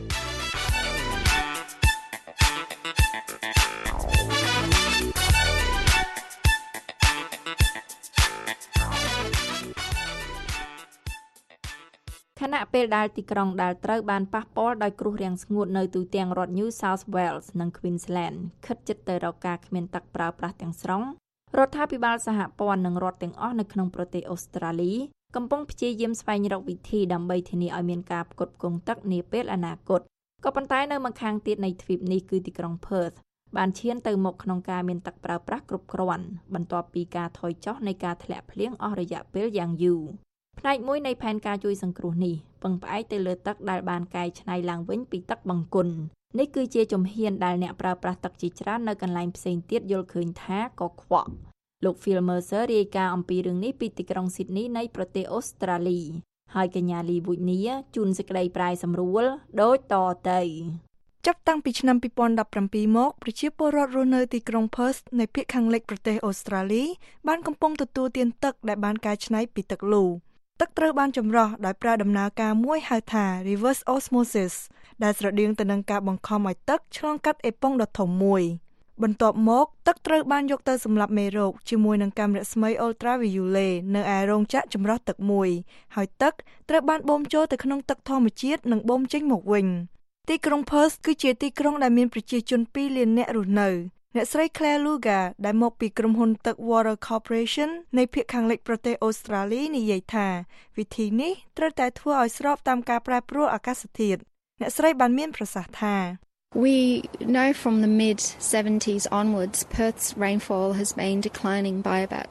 ខណៈពេលដែលទីក្រុងដែលត្រូវបានប៉ះពាល់ដោយគ្រោះរាំងស្ងួតនៅទូទាំងរដ្ឋ New South Wales និង Queensland ខិតជិតទៅរកការគ្មានទឹកប្រើប្រាស់ទាំងស្រុងរដ្ឋាភិបាលសហព័ន្ធនិងរដ្ឋទាំងអស់នៅក្នុងប្រទេសអូស្ត្រាលីកំពុងព្យាយាមស្វែងរកវិធីដើម្បីធានាឲ្យមានការផ្គត់ផ្គង់ទឹកនាពេលអនាគតក៏ប៉ុន្តែនៅម្ខាងទៀតនៃទ្វីបនេះគឺទីក្រុង Perth បានឈានទៅមុខក្នុងការមានទឹកប្រើប្រាស់គ្រប់គ្រាន់បន្ទាប់ពីការថយចុះនៃការធ្លាក់ភ្លៀងអស់រយៈពេលយ៉ាងយូរផ្នែកមួយនៃផែនការជួយសង្គ្រោះនេះពឹងផ្អែកទៅលើទឹកដែលបានកែច្នៃឡើងវិញពីទឹកបង្គន់នេះគឺជាជំហានដែលអ្នកប្រើប្រាស់ទឹកជាច្រើននៅកន្លែងផ្សេងទៀតយល់ឃើញថាកខ្វក់លោក Phil Mercer រាយការណ៍អំពីរឿងនេះពីទីក្រុង Sydney នៃប្រទេសអូស្ត្រាលីហើយកញ្ញាលីវូនីជូនសេចក្តីប្រាយសម្រួលដូចតទៅចាប់តាំងពីឆ្នាំ2017មកប្រជាពលរដ្ឋរស់នៅទីក្រុង Perth នៃភាគខាងលិចប្រទេសអូស្ត្រាលីបានកំពុងទទួលទានទឹកដែលបានកែច្នៃពីទឹកលូទឹកត្រូវបានចម្រោះដោយប្រើដំណើរការមួយហៅថា reverse osmosis ដែលស្រដៀងទៅនឹងការបង្ខំឲ្យទឹកឆ្លងកាត់អេប៉ុងដ៏ធំមួយបន្ទាប់មកទឹកត្រូវបានយកទៅសម្លាប់មេរោគជាមួយនឹងកាំរស្មី ultraviolet នៅឯរោងចក្រចម្រោះទឹកមួយហើយទឹកត្រូវបានបូមចូលទៅក្នុងទឹកធម្មជាតិនិងបូមចេញមកវិញទីក្រុង Perth គឺជាទីក្រុងដែលមានប្រជាជន2លាននាក់រស់នៅអ្នកស្រី Claire Lugar ដែលមកពីក្រុមហ៊ុនទឹក Water Corporation នៃភាគខាងលិចប្រទេសអូស្ត្រាលីនិយាយថាវិធីនេះត្រូវតែធ្វើឲ្យស្របតាមការប្រែប្រួលអាកាសធាតុអ្នកស្រីបានមានប្រសាសន៍ថា We know from the mid-70s onwards Perth's rainfall has been declining by about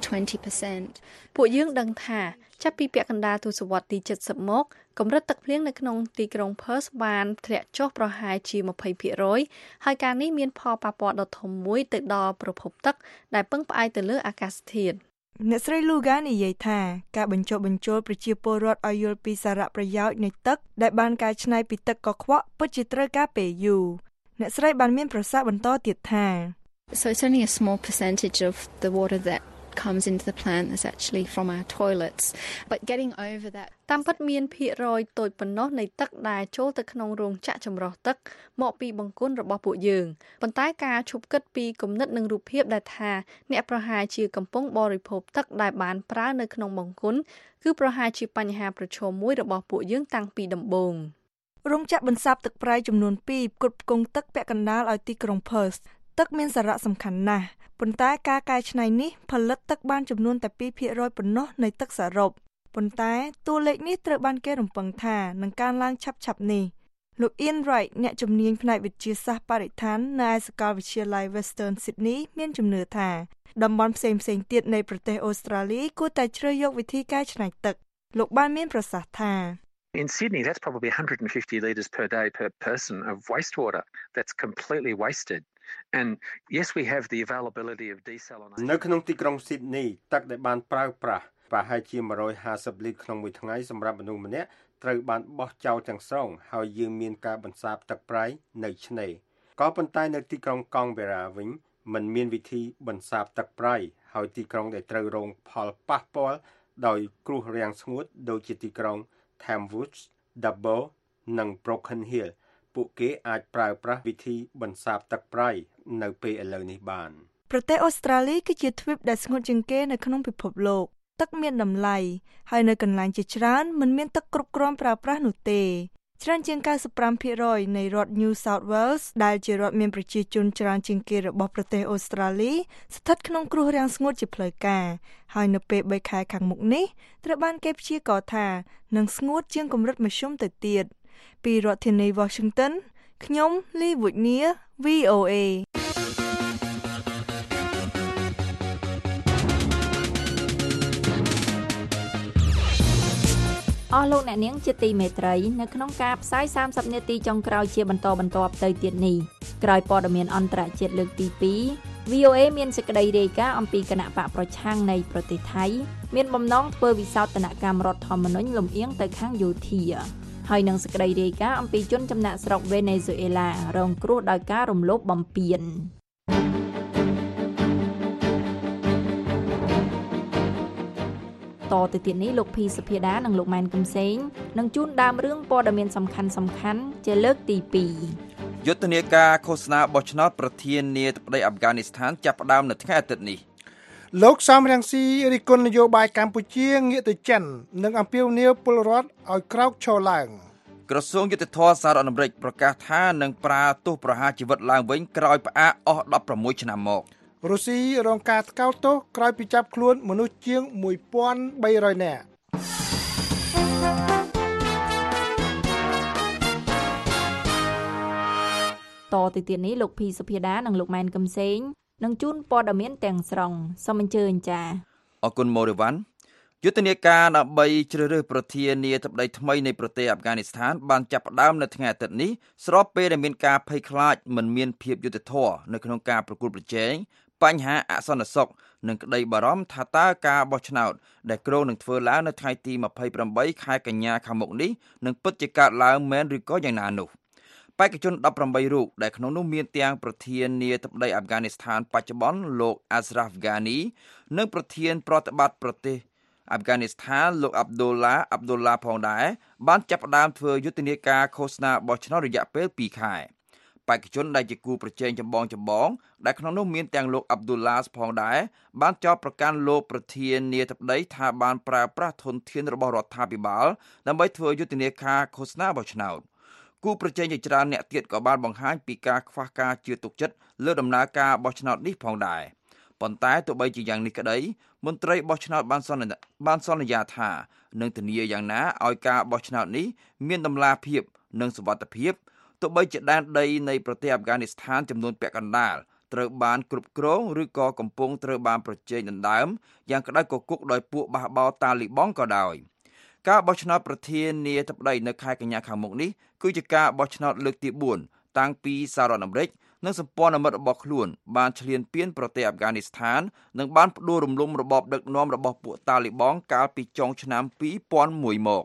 20%. ពួកយើងដឹងថាចាប់ពីពាក់កណ្ដាលទសវត្សរ៍ទី70មកកម្រិតទឹកភ្លៀងនៅក្នុងទីក្រុង Perth បានធ្លាក់ចុះប្រហែលជា 20% ហើយការនេះមានផលប៉ះពាល់ដ៏ធំមួយទៅដល់ប្រភពទឹកដែលពឹងផ្អែកទៅលើអាកាសធាតុអ្នកស្រី Lugar និយាយថាការបញ្ចុះបញ្ចូលប្រជាពលរដ្ឋឲ្យយល់ពីសារៈប្រយោជន៍នៃទឹកដែលបានកែច្នៃពីទឹកកខ្វក់ពិតជាត្រូវការពេលយូរអ្នកស្រីបានមានប្រសាសន៍បន្តទៀតថា So it's only a small percentage of the water that comes into the plant is actually from our toilets but getting over that តាមពិតមានភាគរយតូចប៉ុណ្ណោះនៃទឹកដែលចូលទៅក្នុងរោងចក្រចម្រោះទឹកមកពីបង្គន់របស់ពួកយើងប៉ុន្តែការឈប់គិតពីគំនិតនិងរូបភាពដែលថាអ្នកប្រហែលជាកំពុងបរិភោគទឹកដែលបានប្រើនៅក្នុងបង្គន់គឺប្រហែលជាបញ្ហាប្រឈមមួយរបស់ពួកយើងតាំងពីដំបូងរោងចក្របន្សាបទឹកប្រៃចំនួន2ផ្គត់ផ្គង់ទឹកពាក់កណ្ដាលឲ្យទីក្រុង Perth ទឹកមានសារៈសំខាន់ណាស់ប៉ុន្តែការកែច្នៃនេះផលិតទឹកបានចំនួនតែ 2% ប៉ុណ្ណោះនៃទឹកសរុបប៉ុន្តែតួលេខនេះត្រូវបានគេរំពឹងថានឹងកើនឡើងឆាប់ៗនេះលោក Ian Wright អ្នកជំនាញផ្នែកវិទ្យាសាស្ត្របរិស្ថាននៅឯសាកលវិទ្យាល័យ Western Sydney មានជំនឿថាតំបន់ផ្សេងៗទៀតនៃប្រទេសអូស្ត្រាលីគួរតែជ្រើសយកវិធីកែច្នៃទឹកលោកបានមានប្រសាសន៍ថា In Sydney, that's probably 150 litres per day per person of wastewater that's completely wasted. And yes, we have the availability of desalination. នៅក្នុងទីក្រុង Sydney ទឹកដែលបានប្រើប្រាស់ប្រហែលជា150លីត្រក្នុងមួយថ្ងៃសម្រាប់មនុស្សម្នាក់ត្រូវបានបោះចោលទាំងស្រុងហើយយើងមានការបន្សាបទឹកប្រៃនៅឆ្នេរក៏ប៉ុន្តែនៅទីក្រុង Canberra វិញមិនមានវិធីបន្សាបទឹកប្រៃហើយទីក្រុងដែលត្រូវរងផលប៉ះពាល់ដោយគ្រោះរាំងស្ងួតដូចជាទីក្រុងTamworth, Dubbo និង Broken Hill ពួកគេអាចប្រើប្រាស់វិធីបន្សាបទឹកប្រៃនៅពេលឥឡូវនេះបានប្រទេសអូស្ត្រាលីគឺជាទ្វីបដែលស្ងួតជាងគេនៅក្នុងពិភពលោកទឹកមានតម្លៃហើយនៅកន្លែងជាច្រើនមិនមានទឹកគ្រប់គ្រាន់ប្រើប្រាស់នោះទេច្រើនជាង 95% នៃរដ្ឋ New South Wales ដែលជារដ្ឋមានប្រជាជនច្រើនជាងគេរបស់ប្រទេសអូស្ត្រាលីស្ថិតក្នុងគ្រោះរាំងស្ងួតជាផ្លូវការហើយនៅពេល3ខែខាងមុខនេះត្រូវបានគេព្យាករណ៍ថានឹងស្ងួតជាងកម្រិតមធ្យមទៅទៀតពីរដ្ឋធានី Washington ខ្ញុំ Lee Woodnia VOA អស់លោកអ្នកនាងជាទីមេត្រីនៅក្នុងការផ្សាយ30នាទីចុងក្រោយជាបន្តបន្ទាប់ទៅទៀតនេះក្រោយព័ត៌មានអន្តរជាតិលើកទី2 VOA មានសេចក្តីរាយការណ៍អំពីគណៈបកប្រឆាំងនៃប្រទេសថៃមានបំណងធ្វើវិសោធនកម្មរដ្ឋធម្មនុញ្ញលំអៀងទៅខាងយោធាហើយនឹងសេចក្តីរាយការណ៍អំពីជនចំណាក់ស្រុកវេណេស៊ុយអេឡារងគ្រោះដោយការរំលោភបំពានតទៅទៀតនេះលោកភីសុភាដានិងលោកម៉ែនកឹមសេងនឹងជូនដើមរឿងព័ត៌មានសំខាន់ជាលើកទី2 យុទ្ធនាការឃោសនាបោះឆ្នោតប្រធានាធិបតីអាហ្វហ្គានីស្ថានចាប់ផ្ដើមនៅថ្ងៃអាទិត្យនេះលោកសំរងស៊ីរិះគន់នយោបាយកម្ពុជាងាកទៅចិននិងអំពាវនាវពលរដ្ឋឲ្យក្រោកឈរឡើងក្រសួងយុតិធធម៌សហរដ្ឋអាមេរិកប្រកាសថានឹងប្រើទោសប្រហារជីវិតឡើងវិញក្រោយផ្អាកអស់16ឆ្នាំមករុស្ស៊ីរងការថ្កោលទោសក្រោយពីចាប់ខ្លួនមនុស្សជាង 1,300 នាក់តទៅទៀតនេះលោកភីសុភាដានិងលោកម៉ែនកឹមសេងនឹងជូនព័ត៌មានទាំងស្រុងសូមអញ្ជើញចា៎អរគុណម៉ូរីវ៉ាន់យុទ្ធនាការដើម្បីជ្រើសរើសប្រធានាធិបតីថ្មីនៃប្រទេសអាហ្វហ្គានីស្ថានបានចាប់ផ្ដើមនៅថ្ងៃអាទិត្យនេះស្របពេលដែលមានការភ័យខ្លាចមិនមានភាពយុត្តិធម៌នៅក្នុងការប្រគល់ប្រជែងបញ្ហាអសន្តិសុខនិងក្តីបារម្ភថាតើការបោះឆ្នោតដែលគ្រោងនឹងធ្វើឡើងនៅថ្ងៃទី28ខែកញ្ញាខាងមុខនេះនឹងពិតជាកើតឡើងមែនឬក៏យ៉ាងណានោះបេក្ខជន18រូបដែលក្នុងនោះមានទាំងប្រធានាធិបតីអាហ្វហ្គានីស្ថានបច្ចុប្បន្នលោក Ashraf Ghani និងប្រធានប្រតិបត្តិប្រទេសអាហ្វហ្គានីស្ថានលោក Abdullah ផងដែរបានចាប់ផ្ដើមធ្វើយុទ្ធនាការឃោសនាបោះឆ្នោតរយៈពេល2ខែបេក្ខជនដែលជាគូប្រជែងចម្បងដែលក្នុងនោះមានទាំងលោក Abdullah ផងដែរបានចោទប្រកាន់លោកប្រធានាធិបតីថាបានប្រើប្រាស់ធនធានរបស់រដ្ឋាភិបាលដើម្បីធ្វើយុទ្ធនាការឃោសនាបោះឆ្នោតគូប្រជែងជាច្រើនអ្នកទៀតក៏បានបង្ហាញពីការខ្វះការជឿទុកចិត្តលើដំណើរការបោះឆ្នោតនេះផងដែរប៉ុន្តែទោះបីជាយ៉ាងនេះក្តីមន្ត្រីបោះឆ្នោតបានសន្យាថានឹងធានាយ៉ាងណាឲ្យការបោះឆ្នោតនេះមានតម្លាភាពនិងសុវត្ថិភាពទោះបីជាដែនដីនៃប្រទេសអាហ្វហ្គានីស្ថានចំនួនពាក់កណ្ដាលត្រូវបានគ្រប់គ្រងឬក៏កំពុងត្រូវបានប្រជែងដណ្ដើមយ៉ាងក្តៅគគុកដោយពួកបះបោរតាលីបង់ក៏ដោយការបោះឆ្នោតប្រធានាធិបតីនៅខែកញ្ញាខាងមុខនេះគឺជាការបោះឆ្នោតលើកទី4តាំងពីសហរដ្ឋអាមេរិកនិងសម្ព័ន្ធមិត្តរបស់ខ្លួនបានឈ្លានពានប្រទេសអាហ្វហ្គានីស្ថាននិងបានផ្ដួលរំលំរបបដឹកនាំរបស់ពួកតាលីបង់កាលពីចុងឆ្នាំ2001មក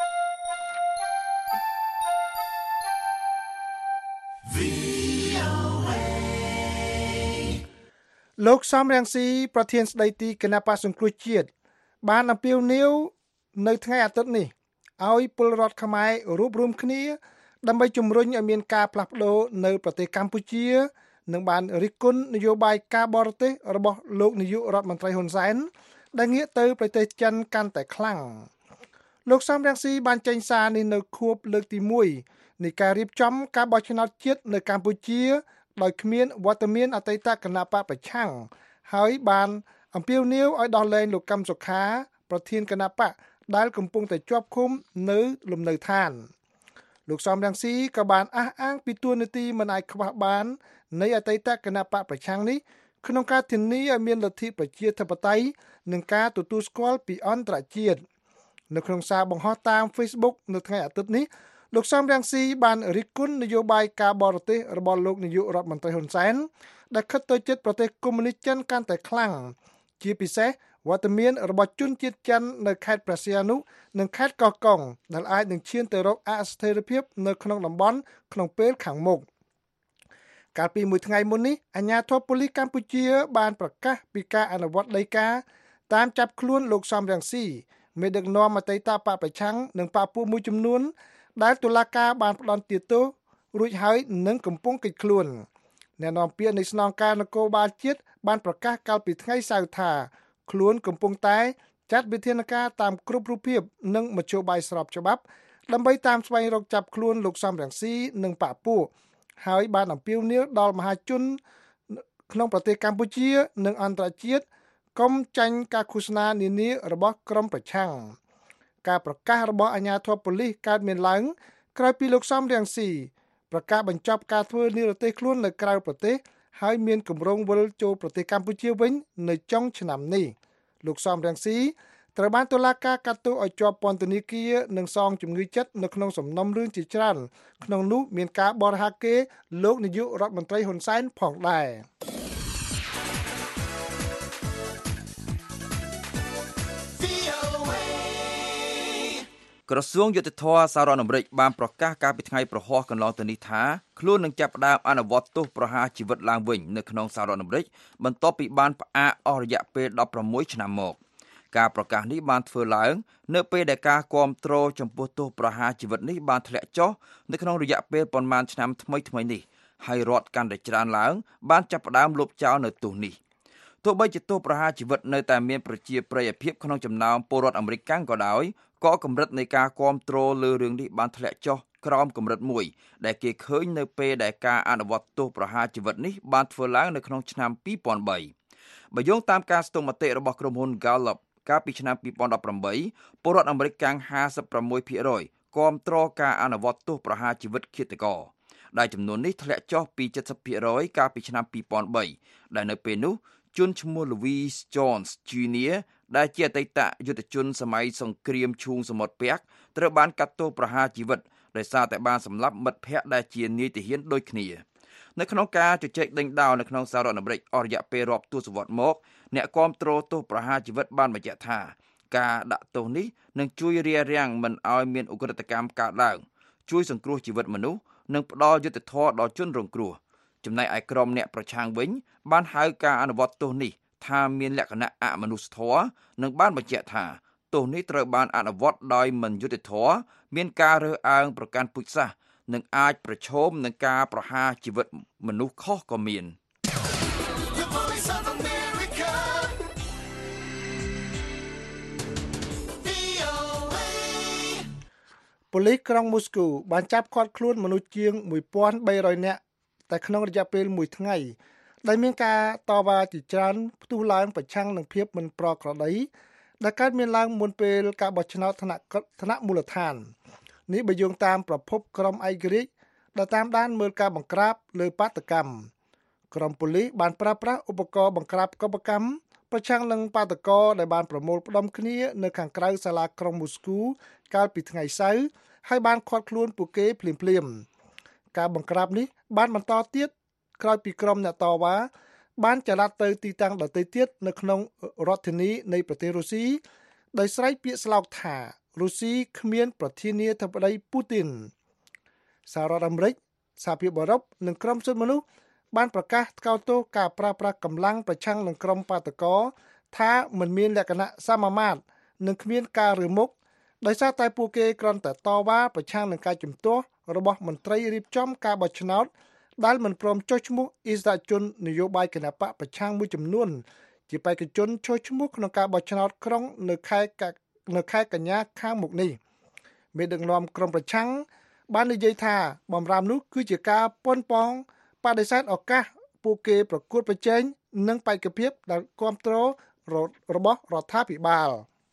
លោកសំរងស៊ីប្រធានស្ដីទីគណៈបក្សសង្គ្រោះជាតិបានអំពាវនាវនៅថ្ងៃអាទិត្យនេះឲ្យពលរដ្ឋខ្មែររួបរวมគ្នាដើម្បីជំរុញឲ្យមានការផ្លាស់ប្ដូរនៅប្រទេសកម្ពុជានិងបានរិះគន់នយោបាយការបរទេសរបស់លោកនាយករដ្ឋមន្ត្រីហ៊ុនសែនដែលងាកទៅប្រទេសចិនកាន់តែខ្លាំងលោកសំរងស៊ីបានចេញសារនេះនៅខួបលើកទី1នៃការរៀបចំការបោះឆ្នោតជាតិនៅកម្ពុជាដោយគ្មានវត្តមានអតីតគណៈបកប្រឆាំងហើយបានអំពាវនាវឲ្យដោះលែងលោកកឹមសុខាប្រធានគណៈបកដែលកំពុងតែជាប់ឃុំនៅលំនៅឋានលោកសំរងស៊ីក៏បានអះអាងពីទួលនីតិមិនអាចខ្វះបាននៃអតីតគណៈបកប្រឆាំងនេះក្នុងការធានាឲ្យមានលទ្ធិប្រជាធិបតេយ្យនិងការទទួលស្គាល់ពីអន្តរជាតិនៅក្នុងសារបង្ហោះតាម Facebook នៅថ្ងៃអាទិត្យនេះលោកសំរងស៊ីបានរិះគន់នយោបាយការបរទេសរបស់លោកនាយករដ្ឋមន្ត្រីហ៊ុនសែនដែលខិតទៅជិតប្រទេសកុម្មុយនីសចិនកាន់តែខ្លាំងជាពិសេសវត្តមានរបស់ជនជាតិចិននៅខេត្តព្រះសីហនុនិងខេត្តកោះកុងដែលអាចនឹងឈានទៅរកអស្ថិរភាពនៅក្នុងតំបន់ក្នុងពេលខាងមុខកាលពីមួយថ្ងៃមុននេះអាជ្ញាធរប៉ូលីសកម្ពុជាបានប្រកាសពីការអនុវត្តដីកាតាមចាប់ខ្លួនលោកសំរងស៊ីមេដឹកនាំអតីតបកប្រឆាំងនិងបកពួកមួយចំនួនដែលតុលាការបានផ្តន្ទាទោសរួចហើយនឹងកំពុងកិច្ចខ្លួនអ្នកនាំពាក្យនៃស្នងការនគរបាលជាតិបានប្រកាសកាលពីថ្ងៃសៅរ៍ថាខ្លួនកំពុងតែចាត់វិធានការតាមគ្រប់រូបភាពនិងមធ្យោបាយស្របច្បាប់ដើម្បីតាមស្វែងរកចាប់ខ្លួនលោកសំរងស៊ីនិងបកពួកហើយបានអំពាវនាវដល់មហាជនក្នុងប្រទេសកម្ពុជានិងអន្តរជាតិកុំចាញ់ការឃោសនានានារបស់ក្រុមប្រឆាំងការប្រកាសរបស់អាជ្ញាធរប៉ូលីសកើតមានឡើងក្រោយពីលោកសំរងស៊ីប្រកាសបញ្ចប់ការធ្វើនិរទេសខ្លួននៅក្រៅប្រទេសហើយមានគម្រោងវិលចូលប្រទេសកម្ពុជាវិញនៅចុងឆ្នាំនេះលោកសំរងស៊ីត្រូវបានតុលាការកាត់ទោសឲ្យជាប់ពន្ធនាគារនិងសងជំងឺចិត្តនៅក្នុងសំណុំរឿងជាច្រើនក្នុងនោះមានការបរិហាកេរលោកនាយករដ្ឋមន្ត្រីហ៊ុនសែនផងដែរក្រសួងយុតិធធម៌សហរដ្ឋអាមេរិកបានប្រកាសកាលពីថ្ងៃប្រហ័សកន្លងទៅនេះថាខ្លួននឹងចាប់ផ្ដើមអនុវត្តទោសប្រហារជីវិតឡើងវិញនៅក្នុងសហរដ្ឋអាមេរិកបន្ទាប់ពីបានផ្អាកអស់រយៈពេល16ឆ្នាំមកការប្រកាសនេះបានធ្វើឡើងនៅពេលដែលការគាំទ្រចំពោះទោសប្រហារជីវិតនេះបានធ្លាក់ចុះនៅក្នុងរយៈពេលប្រមាណឆ្នាំថ្មីនេះហើយរដ្ឋកាន់តែច្រើនឡើងបានចាប់ផ្ដើមលុបចោលនៅទោសនេះទោះបីជាទោសប្រហារជីវិតនៅតែមានប្រជាប្រិយភាពក្នុងចំណោមពលរដ្ឋអាមេរិកកាំងក៏ដោយក៏កម្រិតនៃការគាំទ្រលើរឿងនេះបានធ្លាក់ចុះក្រោមកម្រិតមួយដែលគេឃើញនៅពេលដែលការអនុវត្តទោសប្រហារជីវិតនេះបានធ្វើឡើងនៅក្នុងឆ្នាំ2003បើយោងតាមការស្ទង់មតិរបស់ក្រុមហ៊ុន Gallup កាលពីឆ្នាំ2018ពលរដ្ឋអាមេរិកកាំង 56% គាំទ្រការអនុវត្តទោសប្រហារជីវិតឃាតករដែលចំនួននេះធ្លាក់ចុះពី 70% កាលពីឆ្នាំ2003ដែលនៅពេលនោះជនឈ្មោះ Louis Jones Jr. ដែលជាអតីតយុទ្ធជនសម័យសង្គ្រាមឈូងសមុទ្រពាក់ត្រូវបានកាត់ទោសប្រហារជីវិតដោយសារតែបានសម្លាប់មិត្តភ័ក្តិដែលជានាយទាហានដូចគ្នានៅក្នុងការជជែកដេញដោលនៅក្នុងសហរដ្ឋអាមេរិកអស់រយៈពេលរាប់ទសវត្សរ៍មកអ្នកគាំទ្រទោសប្រហារជីវិតបានបញ្ជាក់ថាការដាក់ទោសនេះនឹងជួយរារាំងមិនឲ្យមានឧក្រិដ្ឋកម្មកើតឡើងជួយសង្គ្រោះជីវិតមនុស្សនិងផ្ដល់យុត្តិធម៌ដល់ជនរងគ្រោះចំណែកឯក្រុមអ្នកប្រឆាំងវិញបានហៅការអនុវត្តទោសនេះថាមានលក្ខណៈអមនុស្សធម៌និងបានបញ្ជាក់ថាទោសនេះត្រូវបានអនុវត្តដោយមិនយុត្តិធម៌មានការរើសអើងប្រកាន់ពូជសាសន៍និងអាចប្រឈមនឹងការប្រហារជីវិតមនុស្សខុសក៏មានប៉ូលីសក្រុងមូស្គូបានចាប់ឃាត់ខ្លួនមនុស្សជាង 1300 នាក់តែក្នុងរយៈពេល1ថ្ងៃដែលមានការតវ៉ាជាច្រើនផ្ទុះឡើងប្រឆាំងនឹងភាពមិនប្រក្រតីដែលកើតមានឡើងមុនពេលការបោះឆ្នោតថ្នាក់មូលដ្ឋាននេះបើយោងតាមប្រភពក្រុមឯករាជ្យដែលតាមដានមើលការបង្ក្រាបលើបាតកម្មក្រុមប៉ូលីសបានប្រើប្រាស់ឧបករណ៍បង្ក្រាបកុបកម្មប្រឆាំងនឹងបាតកោដែលបានប្រមូលផ្ដុំគ្នានៅខាងក្រៅសាលាក្រុងមូស្គូកាលពីថ្ងៃសៅរ៍ហើយបានឃាត់ខ្លួនពួកគេភ្លាមៗការបង្ក្រាបនេះបានបន្តទៀតក្រោយពីក្រុមអ្នកតវ៉ាបានចល័តទៅទីតាំងដទៃទៀតនៅក្នុងរដ្ឋធានីនៃប្រទេសរុស្ស៊ីដោយស្រែកពាក្យស្លោកថារុស្ស៊ីគ្មានប្រធានាធិបតីពូទីនសហរដ្ឋអាមេរិកសហភាពអឺរ៉ុបនិងក្រុមសិទ្ធិមនុស្សបានប្រកាសថ្កោលទោសការប្រើប្រាស់កម្លាំងប្រឆាំងនឹងក្រុមបាតកោថាមិនមានលក្ខណៈសមមាត្រនិងគ្មានការរើមុខដោយសារតែពួកគេគ្រាន់តែតវ៉ាប្រឆាំងនឹងការជំទាស់របស់មន្ត្រីរៀបចំការបោះឆ្នោតដែលមិនព្រមចុះឈ្មោះអិសរាជជននយោបាយគណបកប្រឆាំងមួយចំនួនជាបេក្ខជនចុះឈ្មោះក្នុងការបោះឆ្នោតក្រុងនៅខែកញ្ញាខាងមុខនេះមេដឹកនាំក្រុមប្រឆាំងបាននិយាយថាបំរាមនោះគឺជាការប៉ុនប៉ងបដិសេធឱកាសពួកគេប្រកួតប្រជែងនិងបេក្ខភាពដែលគ្រប់គ្រងរបស់រដ្ឋាភិបាល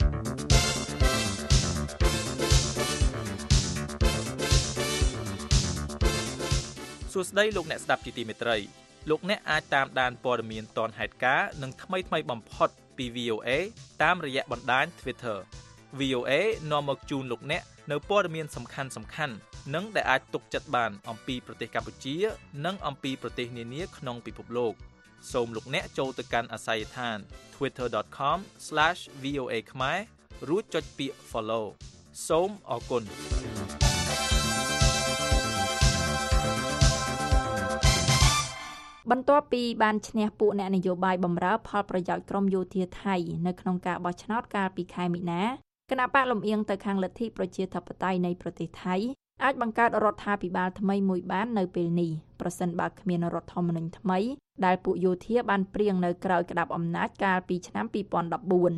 សួស្តីលោកអ្នកស្ដាប់ជាទីមេត្រីលោកអ្នកអាចតាមដានព័ត៌មានទាន់ហេតុការណ៍និងថ្មីបំផុតពី VOA តាមរយៈបណ្ដាញ Twitter VOA នាំមកជូនលោកអ្នកនៅព័ត៌មានសំខាន់និងដែលអាចទុកចិត្តបានអំពីប្រទេសកម្ពុជានិងអំពីប្រទេសនានាក្នុងពិភពលោកសូមលោកអ្នកចូលទៅកាន់អាស័យដ្ឋាន twitter.com/VOA ខ្មែររួចចុចពាក្យ Follow សូមអរគុណបន្ទាប់ពីបានឈ្នះពួកអ្នកនយោបាយបម្រើផលប្រយោជន៍ក្រមយោធាថៃនៅក្នុងការបោះឆ្នោតកាលពីខែមីនាគណៈបកលំអៀងទៅខាងលទ្ធិប្រជាធិបតេយ្យនៃប្រទេសថៃអាចបង្កើតរដ្ឋាភិបាលថ្មីមួយបាននៅពេលនេះប្រសិនបើគ្មានរដ្ឋធម្មនុញ្ញថ្មីដែលពួកយោធាបានព្រៀងនៅក្រោយក្តាប់អំណាចកាលពីឆ្នាំ2014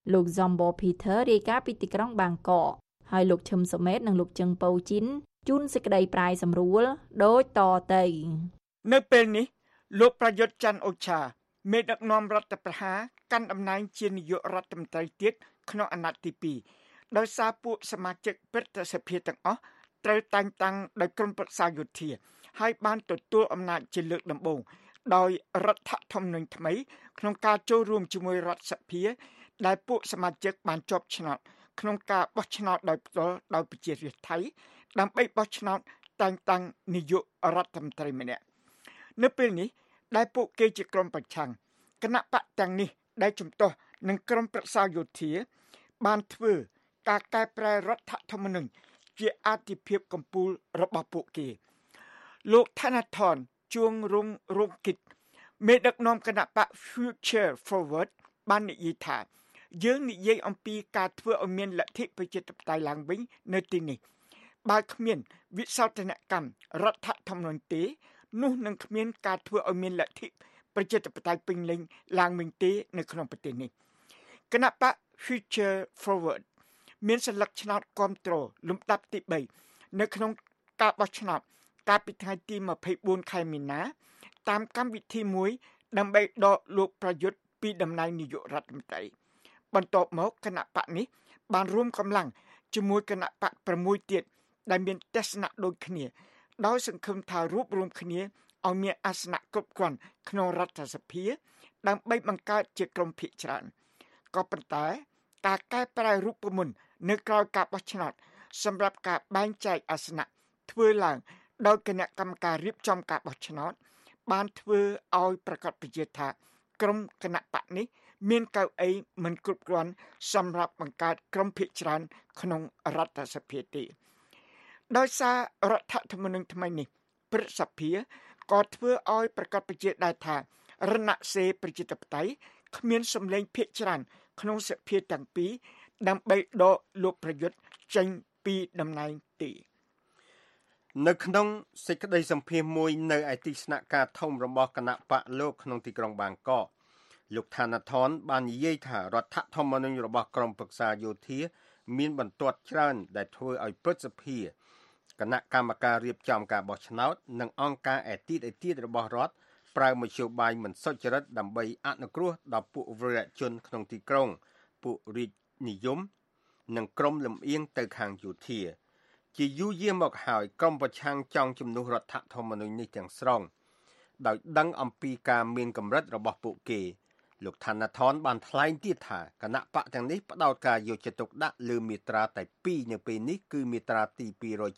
លោក Zombo Peter រាយការណ៍ពីទីក្រុងបាងកកហើយលោកឈឹមសុមេតនិងលោកជឹងប៉ូជីនជូនសេចក្តីប្រាយសម្រួលដូចតទៅនៅពេលនេះលោកប្រយុទ្ធច័ន្ទអូឆាមេដឹកនាំរដ្ឋប្រហារកាន់តំណែងជានាយករដ្ឋមន្ត្រីទៀតក្នុងអាណត្តិទី2ដោយសារពួកសមាជិកព្រឹទ្ធសភាទាំងអស់ត្រូវតែងតាំងដោយក្រុមប្រឹក្សាយោធាហើយបានទទួលអំណាចជាលើកដំបូងដោយរដ្ឋធម្មនុញ្ញថ្មីក្នុងការចូលរួមជាមួយរដ្ឋសភាដែលពួកសមាជិកបានជាប់ឆ្នោតក្នុងការបោះឆ្នោតដោយផ្ទាល់ដោយប្រជារាស្ត្រថៃដើម្បីបោះឆ្នោតតែងតាំងនាយករដ្ឋមន្ត្រីម្នាក់នៅពេលនេះដែលពួកគេជាក្រុមប្រឆាំងគណៈបកទាំងនេះដែលជំទាស់នឹងក្រុមប្រឹក្សាយោធាបានធ្វើការកែប្រែរដ្ឋធម្មនុញ្ញជាអធិភាពកម្ពុជារបស់ពួកគេលោកឋានថនជួងរងគិតមេដឹកនាំគណៈបក Future Forward បាននិយាយថាយើងនិយាយអំពីការធ្វើឲ្យមានលទ្ធិប្រជាធិបតេយ្យឡើងវិញនៅទីនេះបើគ្មានវិសោធនកម្មរដ្ឋធម្មនុញ្ញទេនោះនឹងគ្មានការធ្វើឲ្យមានលទ្ធិប្រជាធិបតេយ្យពេញលេញឡើងវិញទេនៅក្នុងប្រទេសនេះគណៈបក Future Forward មានសន្លឹកឆ្នោតគាំទ្រលំដាប់ទី3នៅក្នុងការបោះឆ្នោតកាលពីថ្ងៃទី24ខែមីនាតាមកម្មវិធីមួយដើម្បីដកលោកប្រយុទ្ធពីតំណែងនាយករដ្ឋមន្ត្រីបន្ទាប់មកគណៈបកនេះបានរួមកម្លាំងជាមួយគណៈបក6ទៀតដែលមានទស្សនៈដូចគ្នាដោយសង្ឃឹមថារួបរวมគ្នាឲ្យមានអាសនៈគ្រប់គ្រាន់ក្នុងរដ្ឋសភាដើម្បីបង្កើតជាក្រុមភាគច្រើនក៏ប៉ុន្តែការកែប្រែរូបមន្តនៅក្រៅការបោះឆ្នោតសម្រាប់ការបែងចែកអាសនៈធ្វើឡើងដោយគណៈកម្មការរៀបចំការបោះឆ្នោតបានធ្វើឲ្យប្រកាសប្រជាថាក្រុមគណៈបកនេះមានកៅអីមិនគ្រប់គ្រាន់សម្រាប់បង្កើតក្រុមភាគច្រើនក្នុងរដ្ឋសភាទេដោយសាររដ្ឋធម្មនុញ្ញថ្មីនេះព្រឹទ្ធសភាក៏ធ្វើឲ្យប្រកាសប្រជាដែរថារណសេរីប្រជាធិបតេយ្យគ្មានសម្លេងភាគច្រើនក្នុងសភាទាំងពីរដើម្បីដកលោកប្រយុទ្ធចេញពីតំណែងទេនៅក្នុងសេចក្តីសម្ភាសន៍មួយនៅឯទីស្នាក់ការធំរបស់គណៈបកលោកក្នុងទីក្រុងបាងកកលោកឋានថនបាននិយាយថារដ្ឋធម្មនុញ្ញរបស់ក្រមប្រឹក្សាយោធាមានបន្ទាត់ច្រើនដែលធ្វើឲ្យព្រឹទ្ធសភាគណៈកម្មការរៀបចំការបោះឆ្នោតនិងអង្គការឯទៀតរបស់រដ្ឋប្រើមធ្យោបាយមិនសុចរិតដើម្បីអនុគ្រោះដល់ពួកវរជនក្នុងទីក្រុងពួករាជនិយមនិងក្រុមលំអៀងទៅខាងយោធាជាយូរយារមកហើយក្រុមប្រឆាំងចង់ជំនួសរដ្ឋធម្មនុញ្ញនេះទាំងស្រុងដោយដឹងអំពីការមានកម្រិតរបស់ពួកគេលោកឋានថនបានថ្លែងទៀតថាគណៈបកទាំងនេះផ្ដោតការយកចិត្តទុកដាក់លើមាត្រាតែ2នៅពេលនេះគឺមាត្រាទី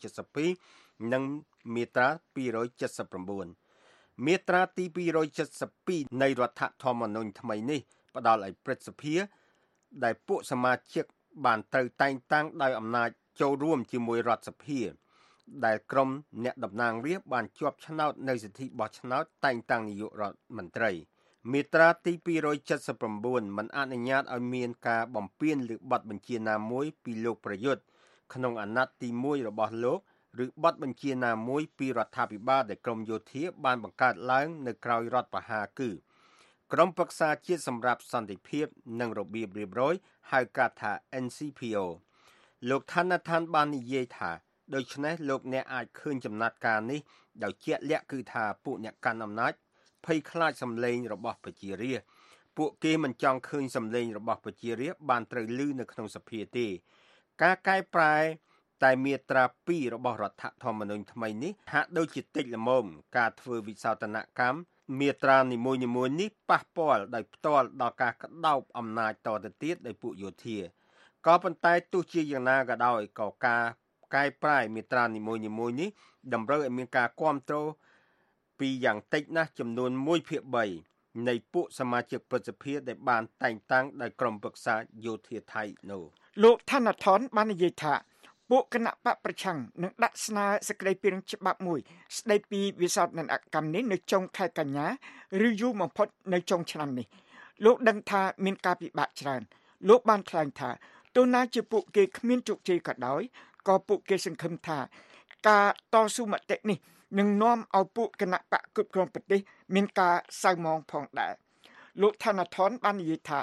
272និងមាត្រា279មាត្រាទី272នៃរដ្ឋធម្មនុញ្ញថ្មីនេះផ្ដល់ឲ្យព្រឹទ្ធសភាដែលពួកសមាជិកបានត្រូវតែងតាំងដោយអំណាចចូលរួមជាមួយរដ្ឋសភាដែលក្រុមអ្នកតំណាងរាស្ត្របានជាប់ឆ្នោតនៅសិទ្ធិបោះឆ្នោតតែងតាំងនាយករដ្ឋមន្ត្រីមាត្រាទី279មិនអនុញ្ញាតឲ្យមានការបំពានឬបទបញ្ជាណាមួយពីលោកប្រយុទ្ធក្នុងអាណត្តិទី1របស់លោកឬបទបញ្ជាណាមួយពីរដ្ឋាភិបាលដែលក្រមយោធាបានបង្កើតឡើងនៅក្រោយរដ្ឋប្រហារគឺក្រុមប្រឹក្សាជាតិសម្រាប់សន្តិភាពនិងរបៀបរៀបរយហៅកាត់ថា NCPO លោកឋានថនបាននិយាយថាដូច្នេះលោកអ្នកអាចឃើញចំណាត់ការនេះដោយជាក់លាក់គឺថាពួកអ្នកកាន់អំណាចភ័យខ្លាចសម្លេងរបស់ប្រជារាស្ត្រពួកគេមិនចង់ឃើញសម្លេងរបស់ប្រជារាស្ត្របានត្រូវឮនៅក្នុងសភាទេការកែប្រែតែមាត្រា2របស់រដ្ឋធម្មនុញ្ញថ្មីនេះហាក់ដូចជាតិចល្មមការធ្វើវិសោធនកម្មមាត្រានីមួយៗនេះប៉ះពាល់ដោយផ្ទាល់ដល់ការក្តោបអំណាចតទៅទៀតដោយពួកយោធាក៏ប៉ុន្តែទោះជាយ៉ាងណាក៏ដោយក៏ការកែប្រែមាត្រានីមួយៗនេះតម្រូវឲ្យមានការគាំទ្រពីយ៉ាងតិចណាស់ចំនួន 1/3 នៃពួកសមាជិកព្រឹទ្ធសភាដែលបានតែងតាំងដោយក្រុមប្រឹក្សាយោធាថៃនោះលោកឋានថនបាននិយាយថាពួកគណៈបកប្រឆាំងនឹងដាក់ស្នើសេចក្តីព្រាងច្បាប់មួយស្តីពីវិសោធនកម្មនេះនៅចុងខែកញ្ញាឬយូរបំផុតនៅចុងឆ្នាំនេះលោកដឹងថាមានការពិបាកច្រើនលោកបានថ្លែងថាទោះណាជាពួកគេគ្មានជោគជ័យក៏ដោយក៏ពួកគេសង្ឃឹមថាការតស៊ូមតិនេះនឹងនាំឲ្យពួកគណៈបកគ្រប់គ្រងប្រទេសមានការសៅមងផងដែរលោកឋានថនបាននិយាយថា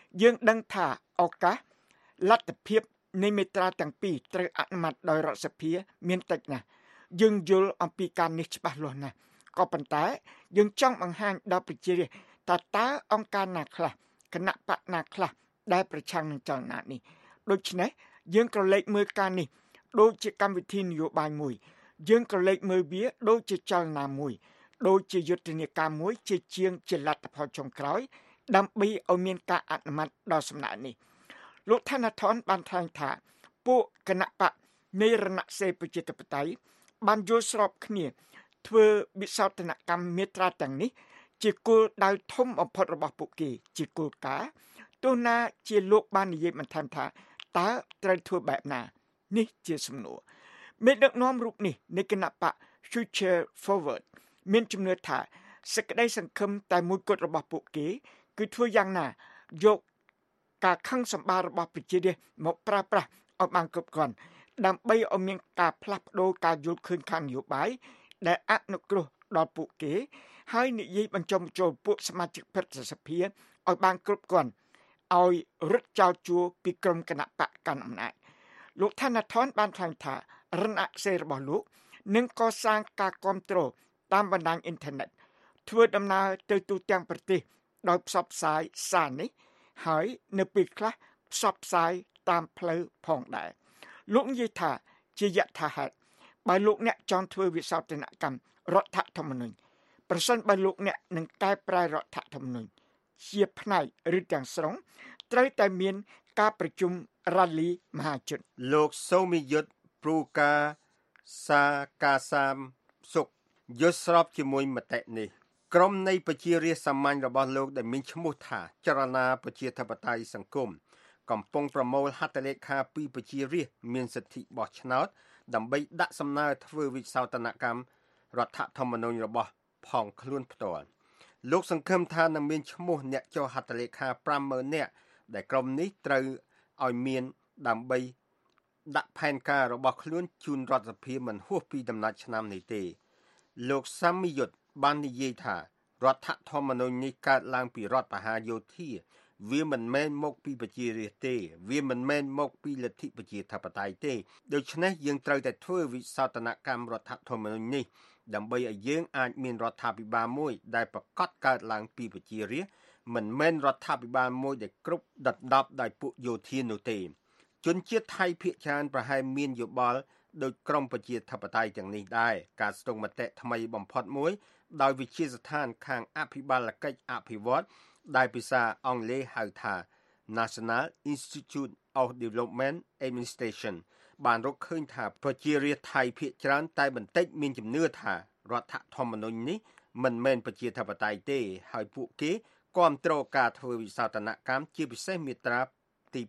យើងដឹងថាឱកាសលទ្ធភាពនៃមេត្រាទាំងពីរត្រូវអនុម័តដោយរដ្ឋសភាមានតិចណាស់យើងយល់អំពីការនេះច្បាស់លាស់ណាស់ក៏ប៉ុន្តែយើងចង់បង្ហាញដល់ប្រជារាស្ត្រថាតើអង្គការណាខ្លះគណៈបកណាខ្លះដែលប្រឆាំងនឹងចលនានេះដូច្នេះយើងក្រឡេកមើលការនេះដូចជាកម្មវិធីនយោបាយមួយយើងក្រឡេកមើលវាដូចជាចលនាមួយដូចជាយុទ្ធនាការមួយជាជាងជាលទ្ធផលចុងក្រោយដើម្បីឲ្យមានការអនុម័តដល់សំណាក់នេះលោកឋានថនបានថ្លែងថាពួកគណៈបកនៃរណសិរ្សប្រជាធិបតេយ្យបានយល់ស្របគ្នាធ្វើវិសោធនកម្មមេត្រាទាំងនេះជាគោលដៅធំបំផុតរបស់ពួកគេជាគោលការណ៍ទោះណាជាលោកបាននិយាយបន្ថែមថាតើត្រូវធ្វើបែបណានេះជាសំណួរមេដឹកនាំរូបនេះនៃគណៈបក Future Forward មានជំនឿថាសេចក្តីសង្ឃឹមតែមួយគត់របស់ពួកគេគឺធ្វើយ៉ាងណាយកការខឹងសម្បាររបស់ប្រជារាស្ត្រមកប្រើប្រាស់ឲ្យបានគ្រប់គ្រាន់ដើម្បីឲ្យមានការផ្លាស់ប្ដូរការយល់ឃើញខាងនយោបាយដែលអនុគ្រោះដល់ពួកគេហើយនិយាយបញ្ចុំបញ្ចូលពួកសមាជិកព្រឹទ្ធសភាឲ្យបានគ្រប់គ្រាន់ឲ្យរត់ចោលជួរពីក្រុមគណៈបកកាន់អំណាចលោកឋានថនបានថ្លែងថារណសិរ្សរបស់លោកនឹងកសាងការគ្រប់គ្រងតាមបណ្ដាញអ៊ីនធឺណិតធ្វើដំណើរទៅទូទាំងប្រទេសដោយផ្សព្វផ្សាយសារនេះហើយនៅពេលខ្លះផ្សព្វផ្សាយតាមផ្លូវផងដែរលោកនិយាយថាជាយថាហេតុបើលោកអ្នកចង់ធ្វើវិសោធនកម្មរដ្ឋធម្មនុញ្ញប្រសិនបើលោកអ្នកនឹងកែប្រែរដ្ឋធម្មនុញ្ញជាផ្នែកឬទាំងស្រុងត្រូវតែមានការប្រជុំរ៉ាលីមហាជនលោកសូមីយុទ្ធព្រូកាសាកាសាមសុកយល់ស្របជាមួយមតិនេះក្រុមនៃប្រជារាស្ត្រសាមញ្ញរបស់លោកដែលមានឈ្មោះថាចលនាប្រជាធិបតេយ្យសង្គមកំពុងប្រមូលហត្ថលេខាពីប្រជារាស្ត្រមានសិទ្ធិបោះឆ្នោតដើម្បីដាក់សំណើធ្វើវិសោធនកម្មរដ្ឋធម្មនុញ្ញរបស់ផងខ្លួនផ្ទាល់លោកសង្ឃឹមថានឹងមានឈ្មោះអ្នកចុះហត្ថលេខា 50,000 នាក់ដែលក្រុមនេះត្រូវឲ្យមានដើម្បីដាក់ផែនការរបស់ខ្លួនជូនរដ្ឋសភាមិនហួសពីដំណាច់ឆ្នាំនេះទេលោកសាមីយុទ្ធបាននិយាយថារដ្ឋធម្មនុញ្ញនេះកើតឡើងពីរដ្ឋបហាយោធាវាមិនមែនមកពីប្រជារាស្ត្រទេវាមិនមែនមកពីលទ្ធិប្រជាធិបតេយ្យទេដូច្នេះយើងត្រូវតែធ្វើវិសោធនកម្មរដ្ឋធម្មនុញ្ញនេះដើម្បីឲ្យយើងអាចមានរដ្ឋាភិបាលមួយដែលប្រកាសកើតឡើងពីប្រជារាស្ត្រមិនមែនរដ្ឋាភិបាលមួយដែលគ្រប់ដណ្ដប់ដោយពួកយោធានោះទេជនជាតិថៃភាគច្រើនប្រហែលមានយោបល់ដោយក្រមប្រជាធិបតេយ្យទាំងនេះដែរការស្ទង់មតិថ្មីបំផុតមួយដោយវិទ្យាស្ថានខាងអភិបាលកិច្ចអភិវឌ្ឍដែលភាសាអង់គ្លេសហៅថា National Institute of Development Administration បានរកឃើញថាប្រជារាស្ត្រថៃភាគច្រើនតែបន្តិចមានជំនឿថារដ្ឋធម្មនុញ្ញនេះមិនមែនប្រជាធិបតេយ្យទេហើយពួកគេគាំទ្រការធ្វើវិសោធនកម្មជាពិសេសមាត្រាទី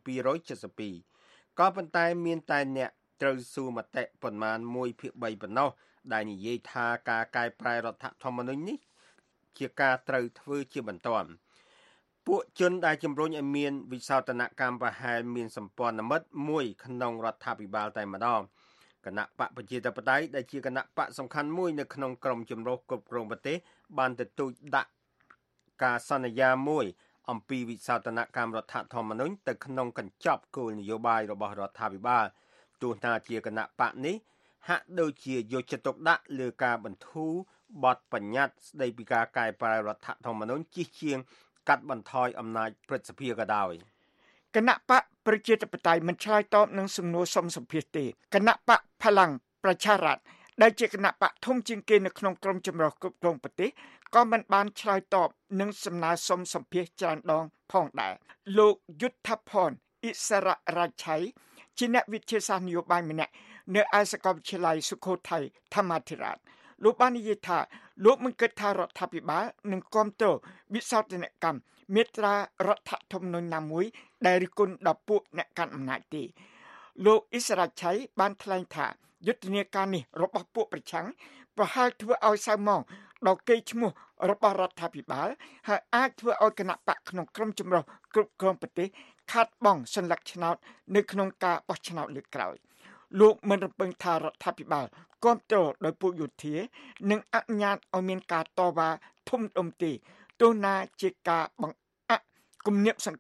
272ក៏ប៉ុន្តែមានតែអ្នកត្រូវសួរមតិប៉ុន្មាន1/3ប៉ុណ្ណោះដែលនិយាយថាការកែប្រែរដ្ឋធម្មនុញ្ញនេះជាការត្រូវធ្វើជាបន្ទាន់ពួកជនដែលជំរុញឲ្យមានវិសោធនកម្មប្រហែលមានសម្ព័ន្ធមិត្តមួយក្នុងរដ្ឋាភិបាលតែម្ដងគណៈបកប្រជាធិបតេយ្យដែលជាគណៈបកសំខាន់មួយនៅក្នុងក្រមជំរុះគ្រប់គ្រងប្រទេសបានទទូចដាក់ការសន្យាមួយអំពីវិសោធនកម្មរដ្ឋធម្មនុញ្ញទៅក្នុងកញ្ចប់គោលនយោបាយរបស់រដ្ឋាភិបាលទោះថាជាគណៈបកនេះហាក់ដូចជាយកចិត្តទុកដាក់លើការបន្ធូរបទបញ្ញត្តិស្ដីពីការកែប្រែរដ្ឋធម្មនុញ្ញជាជាងកាត់បន្ថយអំណាចព្រឹទ្ធសភាក៏ដោយគណៈបកប្រជាធិបតេយ្យមិនឆ្លើយតបនឹងសំណួរសុំសម្ភាសទេគណៈបកផលាំងប្រជារដ្ឋដែលជាគណៈបកធំជាងគេនៅក្នុងក្រមចម្រុះគ្រប់គ្រងប្រទេសក៏មិនបានឆ្លើយតបនឹងសំណើសុំសម្ភាសច្រើនដងផងដែរលោកយុទ្ធភ័ណ្ឌអិសររាជ័យជាអ្នកវិទ្យាសាស្ត្រនយោបាយម្នាក់នៅឯសាកលវិទ្យាល័យសុខូថៃធម្មធិរាជលោកបាននិយាយថាលោកមិនគិតថារដ្ឋាភិបាលនឹងគ្រប់គ្រងវិសោធនកម្មមេត្រារដ្ឋធម្មនុញ្ញណាមួយដែលរិះគន់ដល់ពួកអ្នកកាន់អំណាចទេលោកអិសរាជ័យបានថ្លែងថាយុទ្ធនាការនេះរបស់ពួកប្រឆាំងប្រហែលធ្វើឲ្យសៅម៉ងដល់កេរ្តិ៍ឈ្មោះរបស់រដ្ឋាភិបាលហើយអាចធ្វើឲ្យគណៈបកក្នុងក្រមចម្រុះគ្រប់គ្រងប្រទេសខាត់បងសញ្ញាឆ្នោតនៅក្នុងការបោះឆ្នោតលើកក្រោយលោកមិនរំពឹងថារដ្ឋាភិបាលគ្រប់គ្រងដោយពួកយោធានឹងអនុញ្ញាតឲ្យមានការតវ៉ាធំដុំទេទោះណាជាការបង្អាក់គំនាបសង្កត់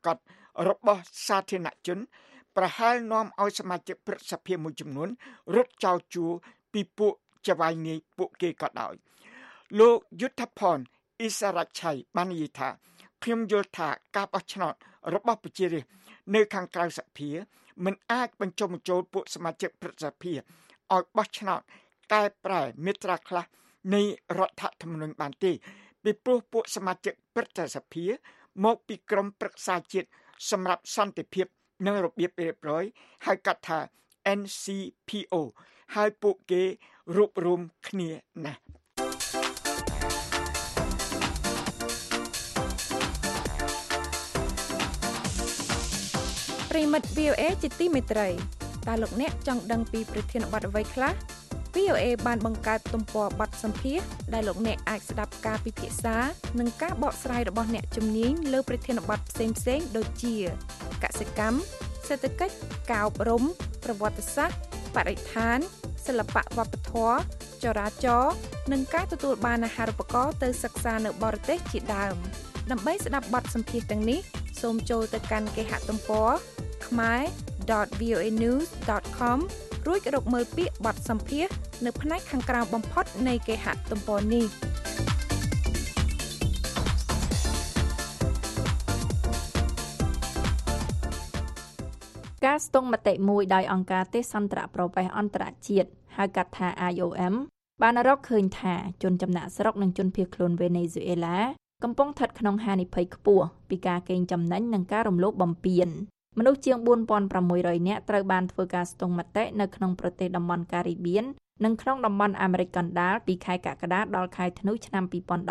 របស់សាធារណជនប្រហែលនាំឲ្យសមាជិកព្រឹទ្ធសភាមួយចំនួនរត់ចោលជួរពីពួកចវាយនាយពួកគេក៏ដោយលោកយុទ្ធភ័ណ្ឌអ៊ីសារ៉ាឆៃបាននិយាយថាខ្ញុំយល់ថាការបោះឆ្នោតរបស់ប្រជារាស្ត្រនៅខាងក្រៅសភាមិនអាចបញ្ចុះបញ្ចូលពួកសមាជិកព្រឹទ្ធសភាឲ្យបោះឆ្នោតកែប្រែមាត្រាខ្លះនៃរដ្ឋធម្មនុញ្ញបានទេពីព្រោះពួកសមាជិកព្រឹទ្ធសភាមកពីក្រុមប្រឹក្សាជាតិសម្រាប់សន្តិភាពនិងរបៀបរៀបរយហៅកាត់ថា NCPO ហើយពួកគេរួបរวมគ្នាណាស់ប្រិមិត្ត VOA ជាទីមេត្រីតើលោកអ្នកចង់ដឹងពីប្រធានបទអ្វីខ្លះ VOA បានបង្កើតទំព័របទសម្ភាសន៍ដែលលោកអ្នកអាចស្ដាប់ការពិភាក្សានិងការបកស្រាយរបស់អ្នកជំនាញលើប្រធានបទផ្សេងៗដូចជាកសិកម្មសេដ្ឋកិច្ចការអប់រំប្រវត្តិសាស្ត្របរិស្ថានសិល្បៈវប្បធម៌ចរាចរណ៍និងការទទួលបានអាហារូបករណ៍ទៅសិក្សានៅបរទេសជាដើមដើម្បីស្ដាប់បទសម្ភាសន៍ទាំងនេះសូមចូលទៅកាន់គេហទំព័រ khmer.voanews.com រួចរកមើលពាក្យបទសម្ភាសន៍នៅផ្នែកខាងក្រោមបំផុតនៃគេហទំព័រនេះការស្ទង់មតិមួយដោយអង្គការទេសន្តរប្រវេសន៍អន្តរជាតិហៅកាត់ថា IOM បានរកឃើញថាជនចំណាក់ស្រុកនិងជនភៀសខ្លួនវេណេស៊ុយអេឡាកំពុងស្ថិតក្នុងហានិភ័យខ្ពស់ពីការកេងចំណេញនិងការរំលោភបំពានមនុស្សជាង 4,600 នាក់ត្រូវបានធ្វើការស្ទង់មតិនៅក្នុងប្រទេសតំបន់ការីបៀននិងក្នុងតំបន់អាមេរិកកណ្ដាលពីខែកក្កដាដល់ខែធ្នូឆ្នាំ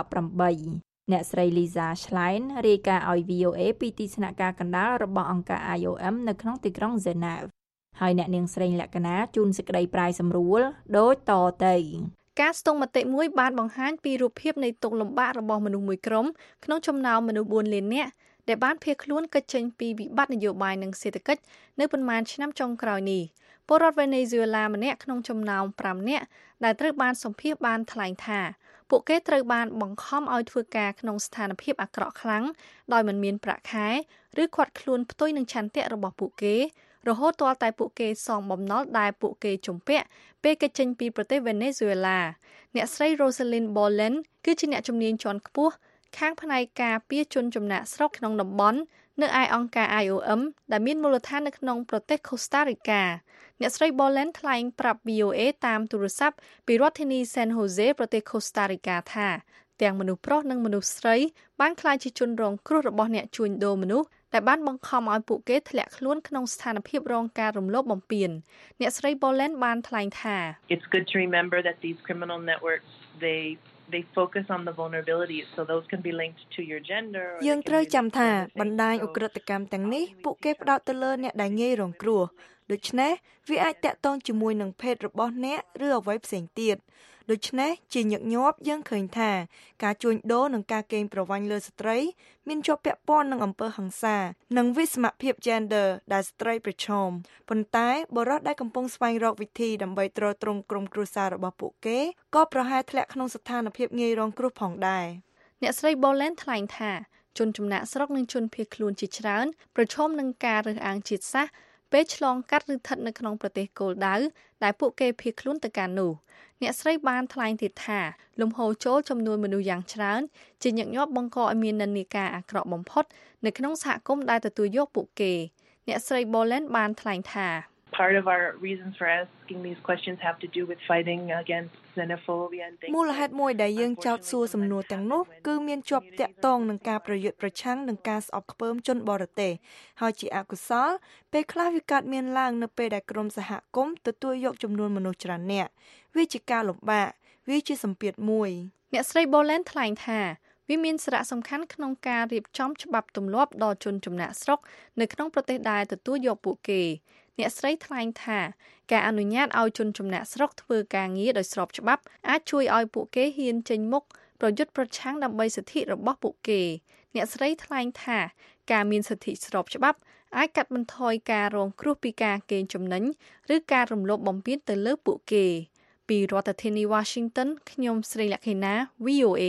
2018 អ្នកស្រី Lisa Schlein រាយការណ៍ឲ្យ VOA ពីទីស្នាក់ការកណ្ដាលរបស់អង្គការ IOM នៅក្នុងទីក្រុង Geneva ហើយអ្នកនាងស្រីលក្ខណាជូនសេចក្តីប្រាយសម្រួលដូចតទៅការស្ទង់មតិមួយបានបង្ហាញពីរូបភាពនៃទុក្ខលំបាករបស់មនុស្សមួយក្រុមក្នុងចំណោមមនុស្ស4លាននាក់ដែលបានភៀសខ្លួនគេចចេញពីវិបត្តិនយោបាយនិងសេដ្ឋកិច្ចនៅប៉ុន្មានឆ្នាំចុងក្រោយនេះពលរដ្ឋវេណេស៊ុយអេឡាម្នាក់ក្នុងចំណោម5នាក់ដែលត្រូវបានសម្ភាសន៍បានថ្លែងថាពួកគេត្រូវបានបង្ខំឲ្យធ្វើការក្នុងស្ថានភាពអាក្រក់ខ្លាំងដោយមិនមានប្រាក់ខែឬខាត់ខ្លួនផ្ទុយនឹងឆន្ទៈរបស់ពួកគេរហូតទាល់តែពួកគេសងបំណុលដែលពួកគេជំពាក់ពេលគេចេញពីប្រទេសវេណេស៊ុយអេឡាអ្នកស្រី Rosalind Bolen គឺជាអ្នកជំនាញជាន់ខ្ពស់ខាងផ្នែកការពារជនចំណាក់ស្រុកក្នុងតំបន់នៅឯអង្គការ IOM ដែលមានមូលដ្ឋាននៅក្នុងប្រទេស Costa Rica អ្នកស្រី Bolen ថ្លែងប្រាប់ VOA តាមទូរស័ព្ទពីរដ្ឋធានី San Jose ប្រទេស Costa Rica ថាទាំងមនុស្សប្រុសនិងមនុស្សស្រីបានក្លាយជាជនរងគ្រោះរបស់អ្នកជួញដូរមនុស្សដែលបានបង្ខំឲ្យពួកគេធ្លាក់ខ្លួនក្នុងស្ថានភាពរងការរំលោភបំពានអ្នកស្រី Bolen បានថ្លែងថា It's good to remember that these criminal networks they focus on the vulnerabilities so those can be linked to your gender យើងត្រូវចាំថាបណ្ដាញឧក្រិដ្ឋកម្មទាំងនេះពួកគេផ្ដោតទៅលើអ្នកដែលងាយរងគ្រោះដូច្នេះវាអាចតាក់ទងជាមួយនឹងភេទរបស់អ្នកឬអ្វីផ្សេងទៀតដូច្នេះជាញឹកញាប់យើងឃើញថាការជួញដូរនិងការកេងប្រវ័ញ្ចលើស្ត្រីមានជាប់ពាក់ព័ន្ធនឹងអំពើហិង្សានិងវិសមភាព gender ដែលស្ត្រីប្រឈមប៉ុន្តែបុរសដែលកំពុងស្វែងរកវិធីដើម្បីទ្រទ្រង់ក្រុមគ្រួសាររបស់ពួកគេក៏ប្រហែលធ្លាក់ក្នុងស្ថានភាពងាយរងគ្រោះផងដែរអ្នកស្រី Bolen ថ្លែងថាជនចំណាក់ស្រុកនិងជនភៀសខ្លួនជាច្រើនប្រឈមនឹងការរើសអើងជាតិសាសន៍ពេលឆ្លងកាត់ឬស្ថិតនៅក្នុងប្រទេសគោលដៅដែលពួកគេភៀសខ្លួនទៅកាន់នោះអ្នកស្រីបានថ្លែងទៀតថាលំហូរចូលចំនួនមនុស្សយ៉ាងច្រើនជាញឹកញាប់បង្កឲ្យមាននិន្នាការអាក្រក់បំផុតនៅក្នុងសហគមន៍ដែលទទួលយកពួកគេអ្នកស្រី Bolen បានថ្លែងថា Part of our reasons for asking these questions have to do with fighting against xenophobia and things. មូលហេតុមួយដែលយើងចោទសួរសំណួរទាំងនោះគឺមានជាប់ទាក់ទងនឹងការប្រយុទ្ធប្រឆាំងនឹងការស្អប់ខ្ពើមជនបរទេសហើយជាអកុសលពេលខ្លះវាកើតមានឡើងនៅពេលដែលក្រុមសហគមន៍ទទួលយកចំនួនមនុស្សច្រើននាក់វាជាការលំបាកវាជាសម្ពាធមួយអ្នកស្រី Bolen ថ្លែងថាវាមានសារៈសំខាន់ក្នុងការរៀបចំច្បាប់ទម្លាប់ដល់ជនចំណាក់ស្រុកនៅក្នុងប្រទេសដែលទទួលយកពួកគេអ្នកស្រីថ្លែងថាការអនុញ្ញាតឲ្យជនចំណាក់ស្រុកធ្វើការងារដោយស្របច្បាប់អាចជួយឲ្យពួកគេហ៊ានចេញមុខប្រយុទ្ធប្រឆាំងដើម្បីសិទ្ធិរបស់ពួកគេអ្នកស្រីថ្លែងថាការមានសិទ្ធិស្របច្បាប់អាចកាត់បន្ថយការរងគ្រោះពីការកេងចំណេញឬការរំលោភបំពានទៅលើពួកគេពីរដ្ឋធានី Washington ខ្ញុំស្រីលក្ខិណា VOA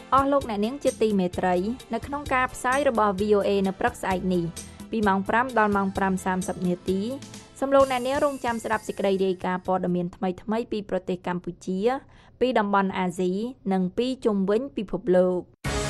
អស់លោកអ្នកនាងជាទីមេត្រីនៅក្នុងការផ្សាយរបស់ VOA នៅព្រឹកស្អែកនេះពីម៉ោង5ដល់ម៉ោង 5:30 នាទីសូមលោកអ្នកនាងរងចាំស្ដាប់សេចក្តីរាយការណ៍ព័ត៌មានថ្មីៗពីប្រទេសកម្ពុជាពីតំបន់អាស៊ីនិងពីជុំវិញពិភពលោក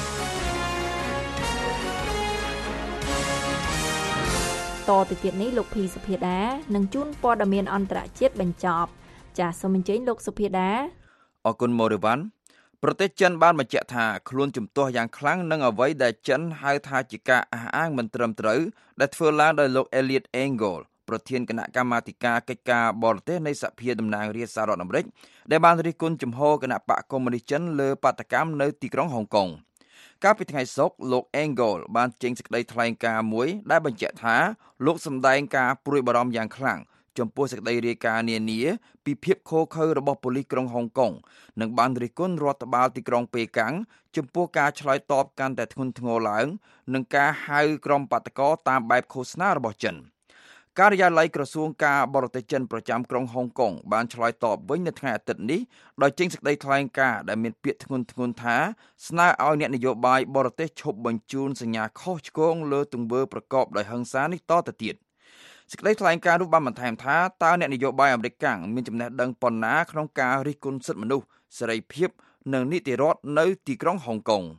តទៅទៀតនេះលោកភីសុភាដានឹងជូនព័ត៌មានអន្តរជាតិបញ្ចប់ចាសសូមអញ្ជើញលោកសុភាដាអរគុណម៉ូរីវ៉ាន់ប្រទេសចិនបានបញ្ជាក់ថាខ្លួនជំទាស់យ៉ាងខ្លាំងនឹងអ្វីដែលចិនហៅថាជាការអះអាងមិនត្រឹមត្រូវដែលធ្វើឡើងដោយលោក Eliot Engel ប្រធានគណៈកម្មាធិការកិច្ចការបរទេសនៃសភាតំណាងរាស្ត្រសហរដ្ឋអាមេរិកដែលបានរិះគន់ជំហរគណៈបកកុម្មុយនីសចិនលើបាតកម្មនៅទីក្រុងហុងកុងកាលពីថ្ងៃសុក្រលោក Engel បានចេញសេចក្តីថ្លែងការណ៍មួយដែលបញ្ជាក់ថាលោកសម្ដែងការព្រួយបារម្ភយ៉ាងខ្លាំងចំពោះសេចក្តីរាយការណ៍នានាពីភាពឃោរឃៅរបស់ប៉ូលីសក្រុងហុងកុងនិងបានរិះគន់រដ្ឋបាលទីក្រុងប៉េកាំងចំពោះការឆ្លើយតបកាន់តែធ្ងន់ធ្ងរឡើងនិងការហៅក្រុមបាតកោតាមបែបឃោសនារបស់ចិនការិយាល័យក្រសួងការបរទេសចិនប្រចាំក្រុងហុងកុងបានឆ្លើយតបវិញនៅថ្ងៃអាទិត្យនេះដោយចេញសេចក្តីថ្លែងការណ៍ដែលមានពាក្យធ្ងន់ធ្ងរថាស្នើឲ្យអ្នកនយោបាយបរទេសឈប់បញ្ជូនសញ្ញាខុសឆ្គងលើទង្វើប្រកបដោយហិង្សានេះតទៅទៀតសេចក្តីថ្លែងការណ៍នោះបានបន្ថែមថាតើអ្នកនយោបាយអាមេរិកកាំងមានចំណេះដឹងប៉ុណ្ណាក្នុងការរិះគន់សិទ្ធិមនុស្សសេរីភាពនិងនីតិរដ្ឋនៅទីក្រុងហុងកុង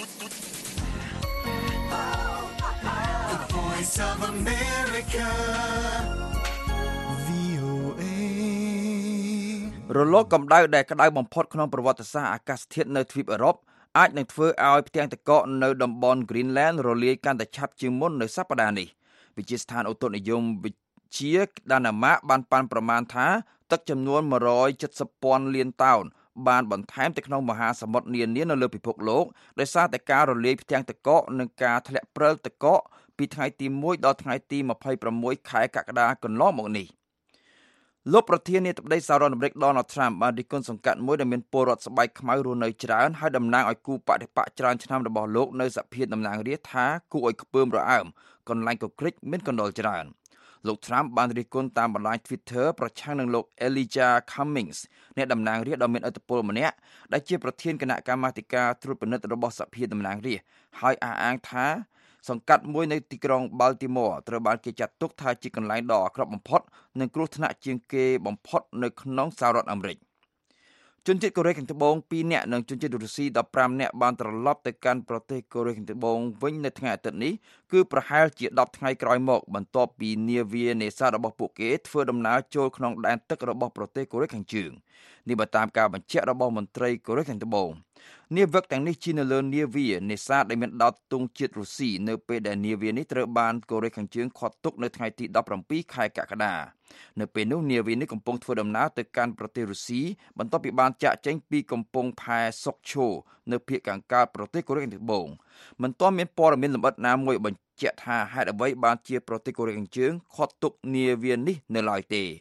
រលកកម្ដៅដែលក្ដៅបំផុតក្នុងប្រវត្តិសាស្ត្រអាកាសធាតុនៅទ្វីបអឺរ៉ុបអាចនឹងធ្វើឲ្យផ្ទាំងទឹកកកនៅតំបន់ Greenland រលាយកាន់តែឆាប់ជាងមុននៅសប្តាហ៍នេះវិទ្យាស្ថានឧតុនិយមវិទ្យាដាណាម៉ាកបានប៉ាន់ប្រមាណថាទឹកចំនួន 170,000 លានតោនបានបន្ថែមទៅក្នុងមហាសមុទ្រនានានៅលើពិភពលោកដោយសារតែការរលាយផ្ទាំងទឹកកកនិងការធ្លាក់ព្រិលទឹកកកពីថ្ងៃទី1ដល់ថ្ងៃទី26ខែកក្កដាកន្លងមកនេះលោកប្រធានាធិបតីសហរដ្ឋអាមេរិក Donald Trump បានរិះគន់សង្កាត់មួយដែលមានពលរដ្ឋស្បែកខ្មៅរស់នៅច្រើនហើយតំណាងឲ្យគូបដិបកច្រើនឆ្នាំរបស់លោកនៅសភាតំណាងរាស្ត្រថាគួរឲ្យខ្ពើមរអើមកន្លែងកក្រិចមានកណ្ដុរច្រើនលោក Trump បានរិះគន់តាមបណ្ដាញ Twitter ប្រឆាំងនឹងលោក Elijah Cummings អ្នកតំណាងរាស្ត្រដ៏មានឥទ្ធិពលម្នាក់ដែលជាប្រធានគណៈកម្មាធិការត្រួតពិនិត្យរបស់សភាតំណាងរាស្ត្រហើយអះអាងថាសង្កាត់មួយនៅទីក្រុង Baltimore ត្រូវបានគេចាត់ទុកថាជាកន្លែងដ៏អាក្រក់បំផុតនិងគ្រោះថ្នាក់ជាងគេបំផុតនៅក្នុងសហរដ្ឋអាមេរិកជនជាតិកូរ៉េខាងត្បូង2នាក់និងជនជាតិរុស្ស៊ី15នាក់បានត្រឡប់ទៅកាន់ប្រទេសកូរ៉េខាងត្បូងវិញនៅថ្ងៃអាទិត្យនេះគឺប្រហែលជា10ថ្ងៃក្រោយមកបន្ទាប់ពីនាវានេសាទរបស់ពួកគេធ្វើដំណើរចូលក្នុងដែនទឹករបស់ប្រទេសកូរ៉េខាងជើងនេះបើតាមការបញ្ជាក់របស់មន្ត្រីកូរ៉េខាងត្បូងនាវិកទាំងនេះជិះនៅលើនាវានេសាទដែលមានដោតទង់ជាតិរុស្ស៊ីនៅពេលដែលនាវានេះត្រូវបានកូរ៉េខាងជើងឃាត់ទុកនៅថ្ងៃទី17ខែកក្កដានៅពេលនោះនាវានេះកំពុងធ្វើដំណើរទៅកាន់ប្រទេសរុស្ស៊ីបន្ទាប់ពីបានចាកចេញពីកំពង់ផែសុកឈូនៅភាគខាងកើតប្រទេសកូរ៉េខាងត្បូងមិនទាន់មានព័ត៌មានលម្អិតណាមួយបញ្ជាក់ថាហេតុអ្វីបានជាប្រទេសកូរ៉េខាងជើងឃាត់ទុកនាវានេះនៅឡើយទេ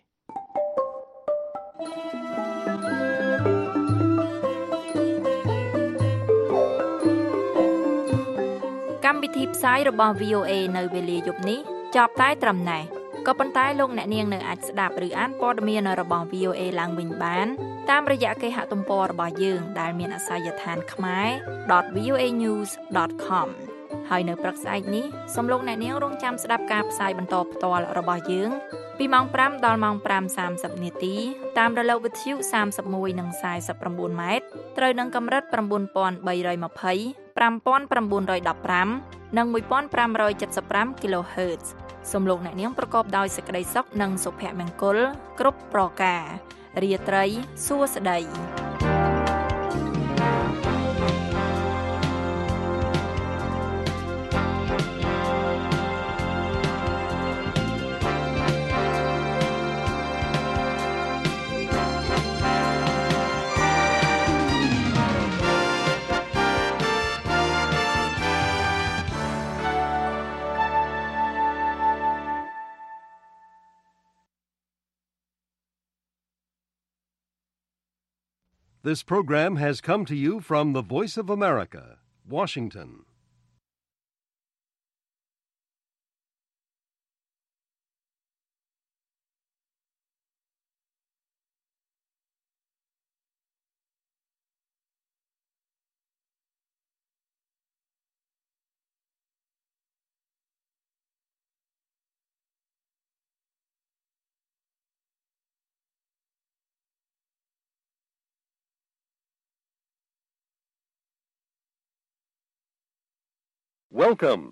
កម្មវិធីផ្សាយរបស់ VOA នៅវេលាយប់នេះចប់តែត្រឹមណេះក៏ប៉ុន្តែលោកអ្នកនាងនៅអាចស្ដាប់ឬអានព័ត៌មានរបស់ VOA ឡើងវិញបានតាមរយៈគេហទំព័ររបស់យើងដែលមានអាសយដ្ឋានkhmer.voanews.com ហើយនៅព្រឹកស្អែកនេះសូមលោកអ្នកនាងរងចាំស្ដាប់ការផ្សាយបន្តផ្ទាល់របស់យើងពីម៉ោង5ដល់ម៉ោង 5:30 នាទីតាមរលកវិទ្យុ31និង49ម៉ែត្រត្រូវនឹងកម្រិត 9320 5915 និង 1575 kHz សូមលោកអ្នកនាងប្រកបដោយសេចក្តីសុខនិងសុភមង្គលគ្រប់ប្រការរាត្រីសួស្តី This program has come to you from the Voice of America, Washington. Welcome.